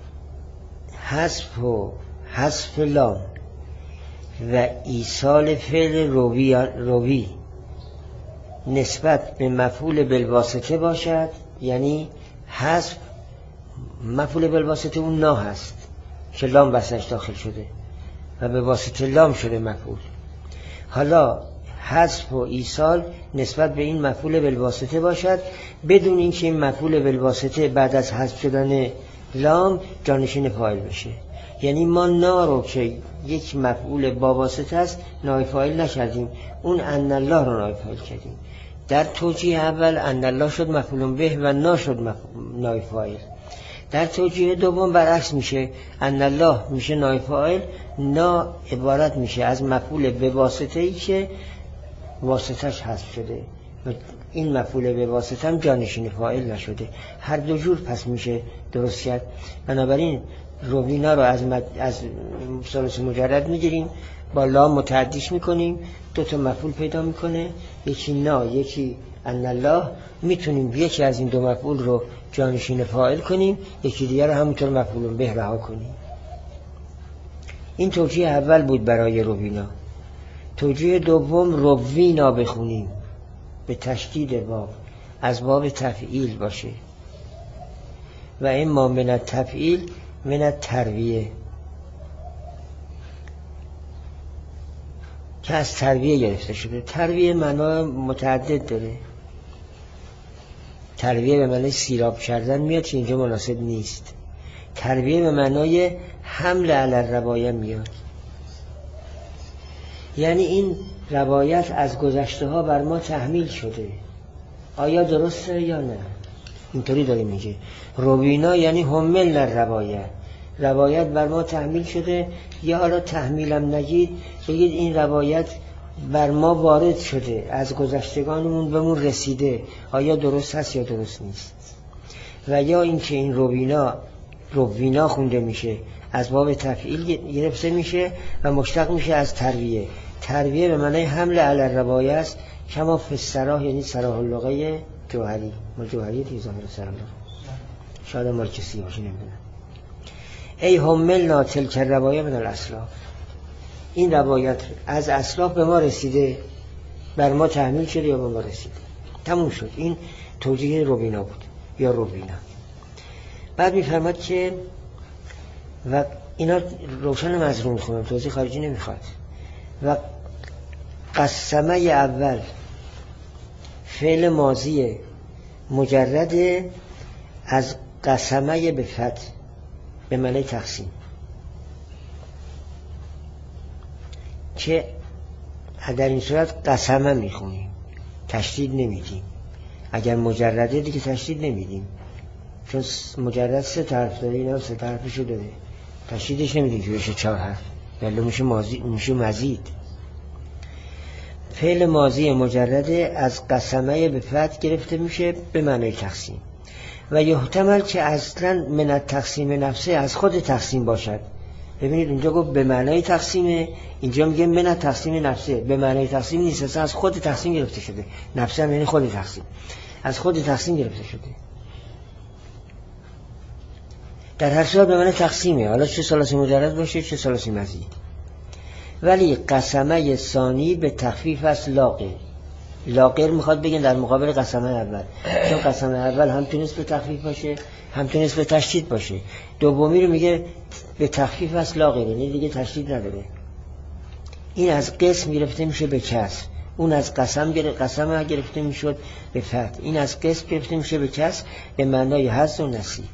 حذف و حذف لام و ایصال فعل روی, روی نسبت به مفعول بالواسطه باشد، یعنی حذف مفعول بالواسطه اون نا هست که لام بسش داخل شده و به واسطه لام شده مفعول. حالا حذف و ایصال نسبت به این مفعول بالواسطه باشد بدون اینکه این مفعول بالواسطه بعد از حذف شدن لام جانشین فاعل بشه. یعنی ما نا رو که یک مفعول با واسطه است نائب فاعل نکردیم، اون ان الله رو نائب فاعل کردیم. در توجیه اول ان الله شد مفعول به و نا شد نائب فاعل. در توجیه دوم برعکس میشه، ان الله میشه نائب فاعل، نا عبارت میشه از مفعول به واسطه ای که واسطهش حذف شده و این مفعول به واسطه هم جانشین فاعل نشده. هر دو جور پس میشه درست کرد. بنابراین روینا رو از مد... از ثالث مجرد میگیریم، با لام متعدیش میکنیم، دو تا مفعول پیدا میکنه، یکی نا یکی ان الله. میتونیم یکی از این دو مفعول رو جانشین فاعل کنیم، یکی دیگر رو همونطور مفعول به رها کنیم. این توجیه اول بود برای روینا. توجیه دوم روینا بخونیم به تشدید واو، از باب تفعیل باشه و اما من التفعیل من الترویه که از ترویه گرفته شده. ترویه معنا متعدد داره. ترویه به معنای سیراب کردن میاد که اینجا مناسب نیست. ترویه به معنای حمل علی الروایه میاد، یعنی این روایت از گذشته ها بر ما تحمیل شده. آیا درسته یا نه؟ اینطوری داره میگه. روینا یعنی حمل روایت، روایت بر ما تحمیل شده، یا حالا تحمیلم نگید بگید این روایت بر ما وارد شده، از گذشتگانمون بهمون رسیده، آیا درست هست یا درست نیست. و یا اینکه این روینا روینا خونده میشه از باب تفعیل گرفته میشه و مشتق میشه از ترویه. ترویه به معنی حمل علی الروایه است، کما فی الصراح یعنی صراح اللغه جوهری. ما جوهری دیگه ظاهر صراح شاید مال کسی باشه نمیدونم. ای حملنا تلک الروایه من الاسلاف، این روایت از اسلاف به ما رسیده، بر ما تحمیل شده یا به ما رسیده. تموم شد. این توجیه روینا بود یا روینا. بعد میفرماد که و اینا روشن مضمون خونم، توضیح خارجی نمیخواد. و قسمه اول فعل ماضی مجرد از قسمه به فتح به معنی تقسیم، که در این صورت قسمه میخونیم، تشدید نمیدیم. اگر مجرده دیگه تشدید نمیدیم، چون مجرد سه طرف داره، اینا سه طرفشو داره، تشدیدش نمیدیم که بشه چهار حرف، ولی میشه ماضی، میشه مزید. فعل ماضی مجرد از قسمه به فتح گرفته میشه به معنی تقسیم. و یحتمل که اصلا من التقسیم نفسه از خود تقسیم باشد، ببینید اونجا گفت به معنای تقسیمه، اینجا میگه من تقسیم نفسه. به معنای تقسیم نیست، اصلا از خود تقسیم گرفته شده. نفسه هم یعنی خود تقسیم، از خود تقسیم گرفته شده. در هر صورت به معنای تقسیمه، حالا چه ثلاثی مجرد باشه چه ثلاثی مزید. ولی قسمه ثانی به تخفیف است لاغر. لاغر میخواد بگن در مقابل قسمه اول، چون قسمه اول هم تونست به تخفیف باشه هم تونست به تشدید باشه. دومی رو میگه به تخفیف است لاغر، یعنی دیگه تشدید نداره. این از قسم گرفته میشه به کسر، اون از قسم گرفته قسم گرفته میشد به فتح، این از قسم گرفته میشه به کسر به معنای حظ و نصیب.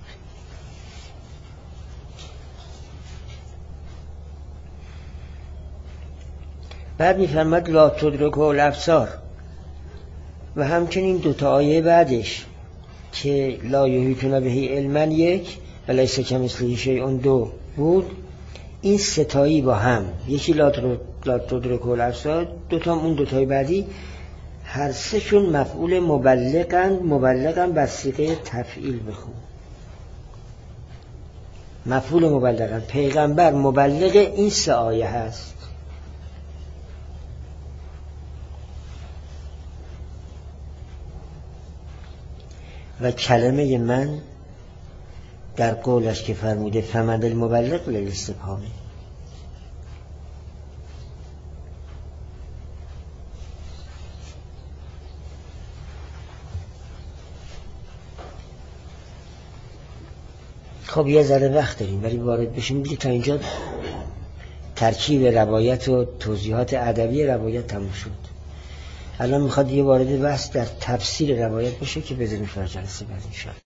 بعد میفرماد لا تدرکه الابصار، و همچنین دو تا آیه بعدش که لا یحیطون به علما یک و لیس کمثله شیء دو بود، این ستایی با هم، یکی لا تدرکه الابصار، دو تا اون دو تای بعدی هر سه شون مفعول مبلغن، مبلغن بر صیغه تفعیل بخون. مفعول مبلغن، پیغمبر مبلغ این سه آیه هست. و کلمه من در قولش که فرموده فمن المبلغ للاستفهام، خب یه ذره وقت داریم ولی وارد بشیم دیگه. تا اینجا ترکیب روایت و توضیحات ادبی روایت تموم شد. الان میخواد یه وارد بحث در تفسیر روایت بشه که بذاریم فرا جلسه بعد ان شاء الله.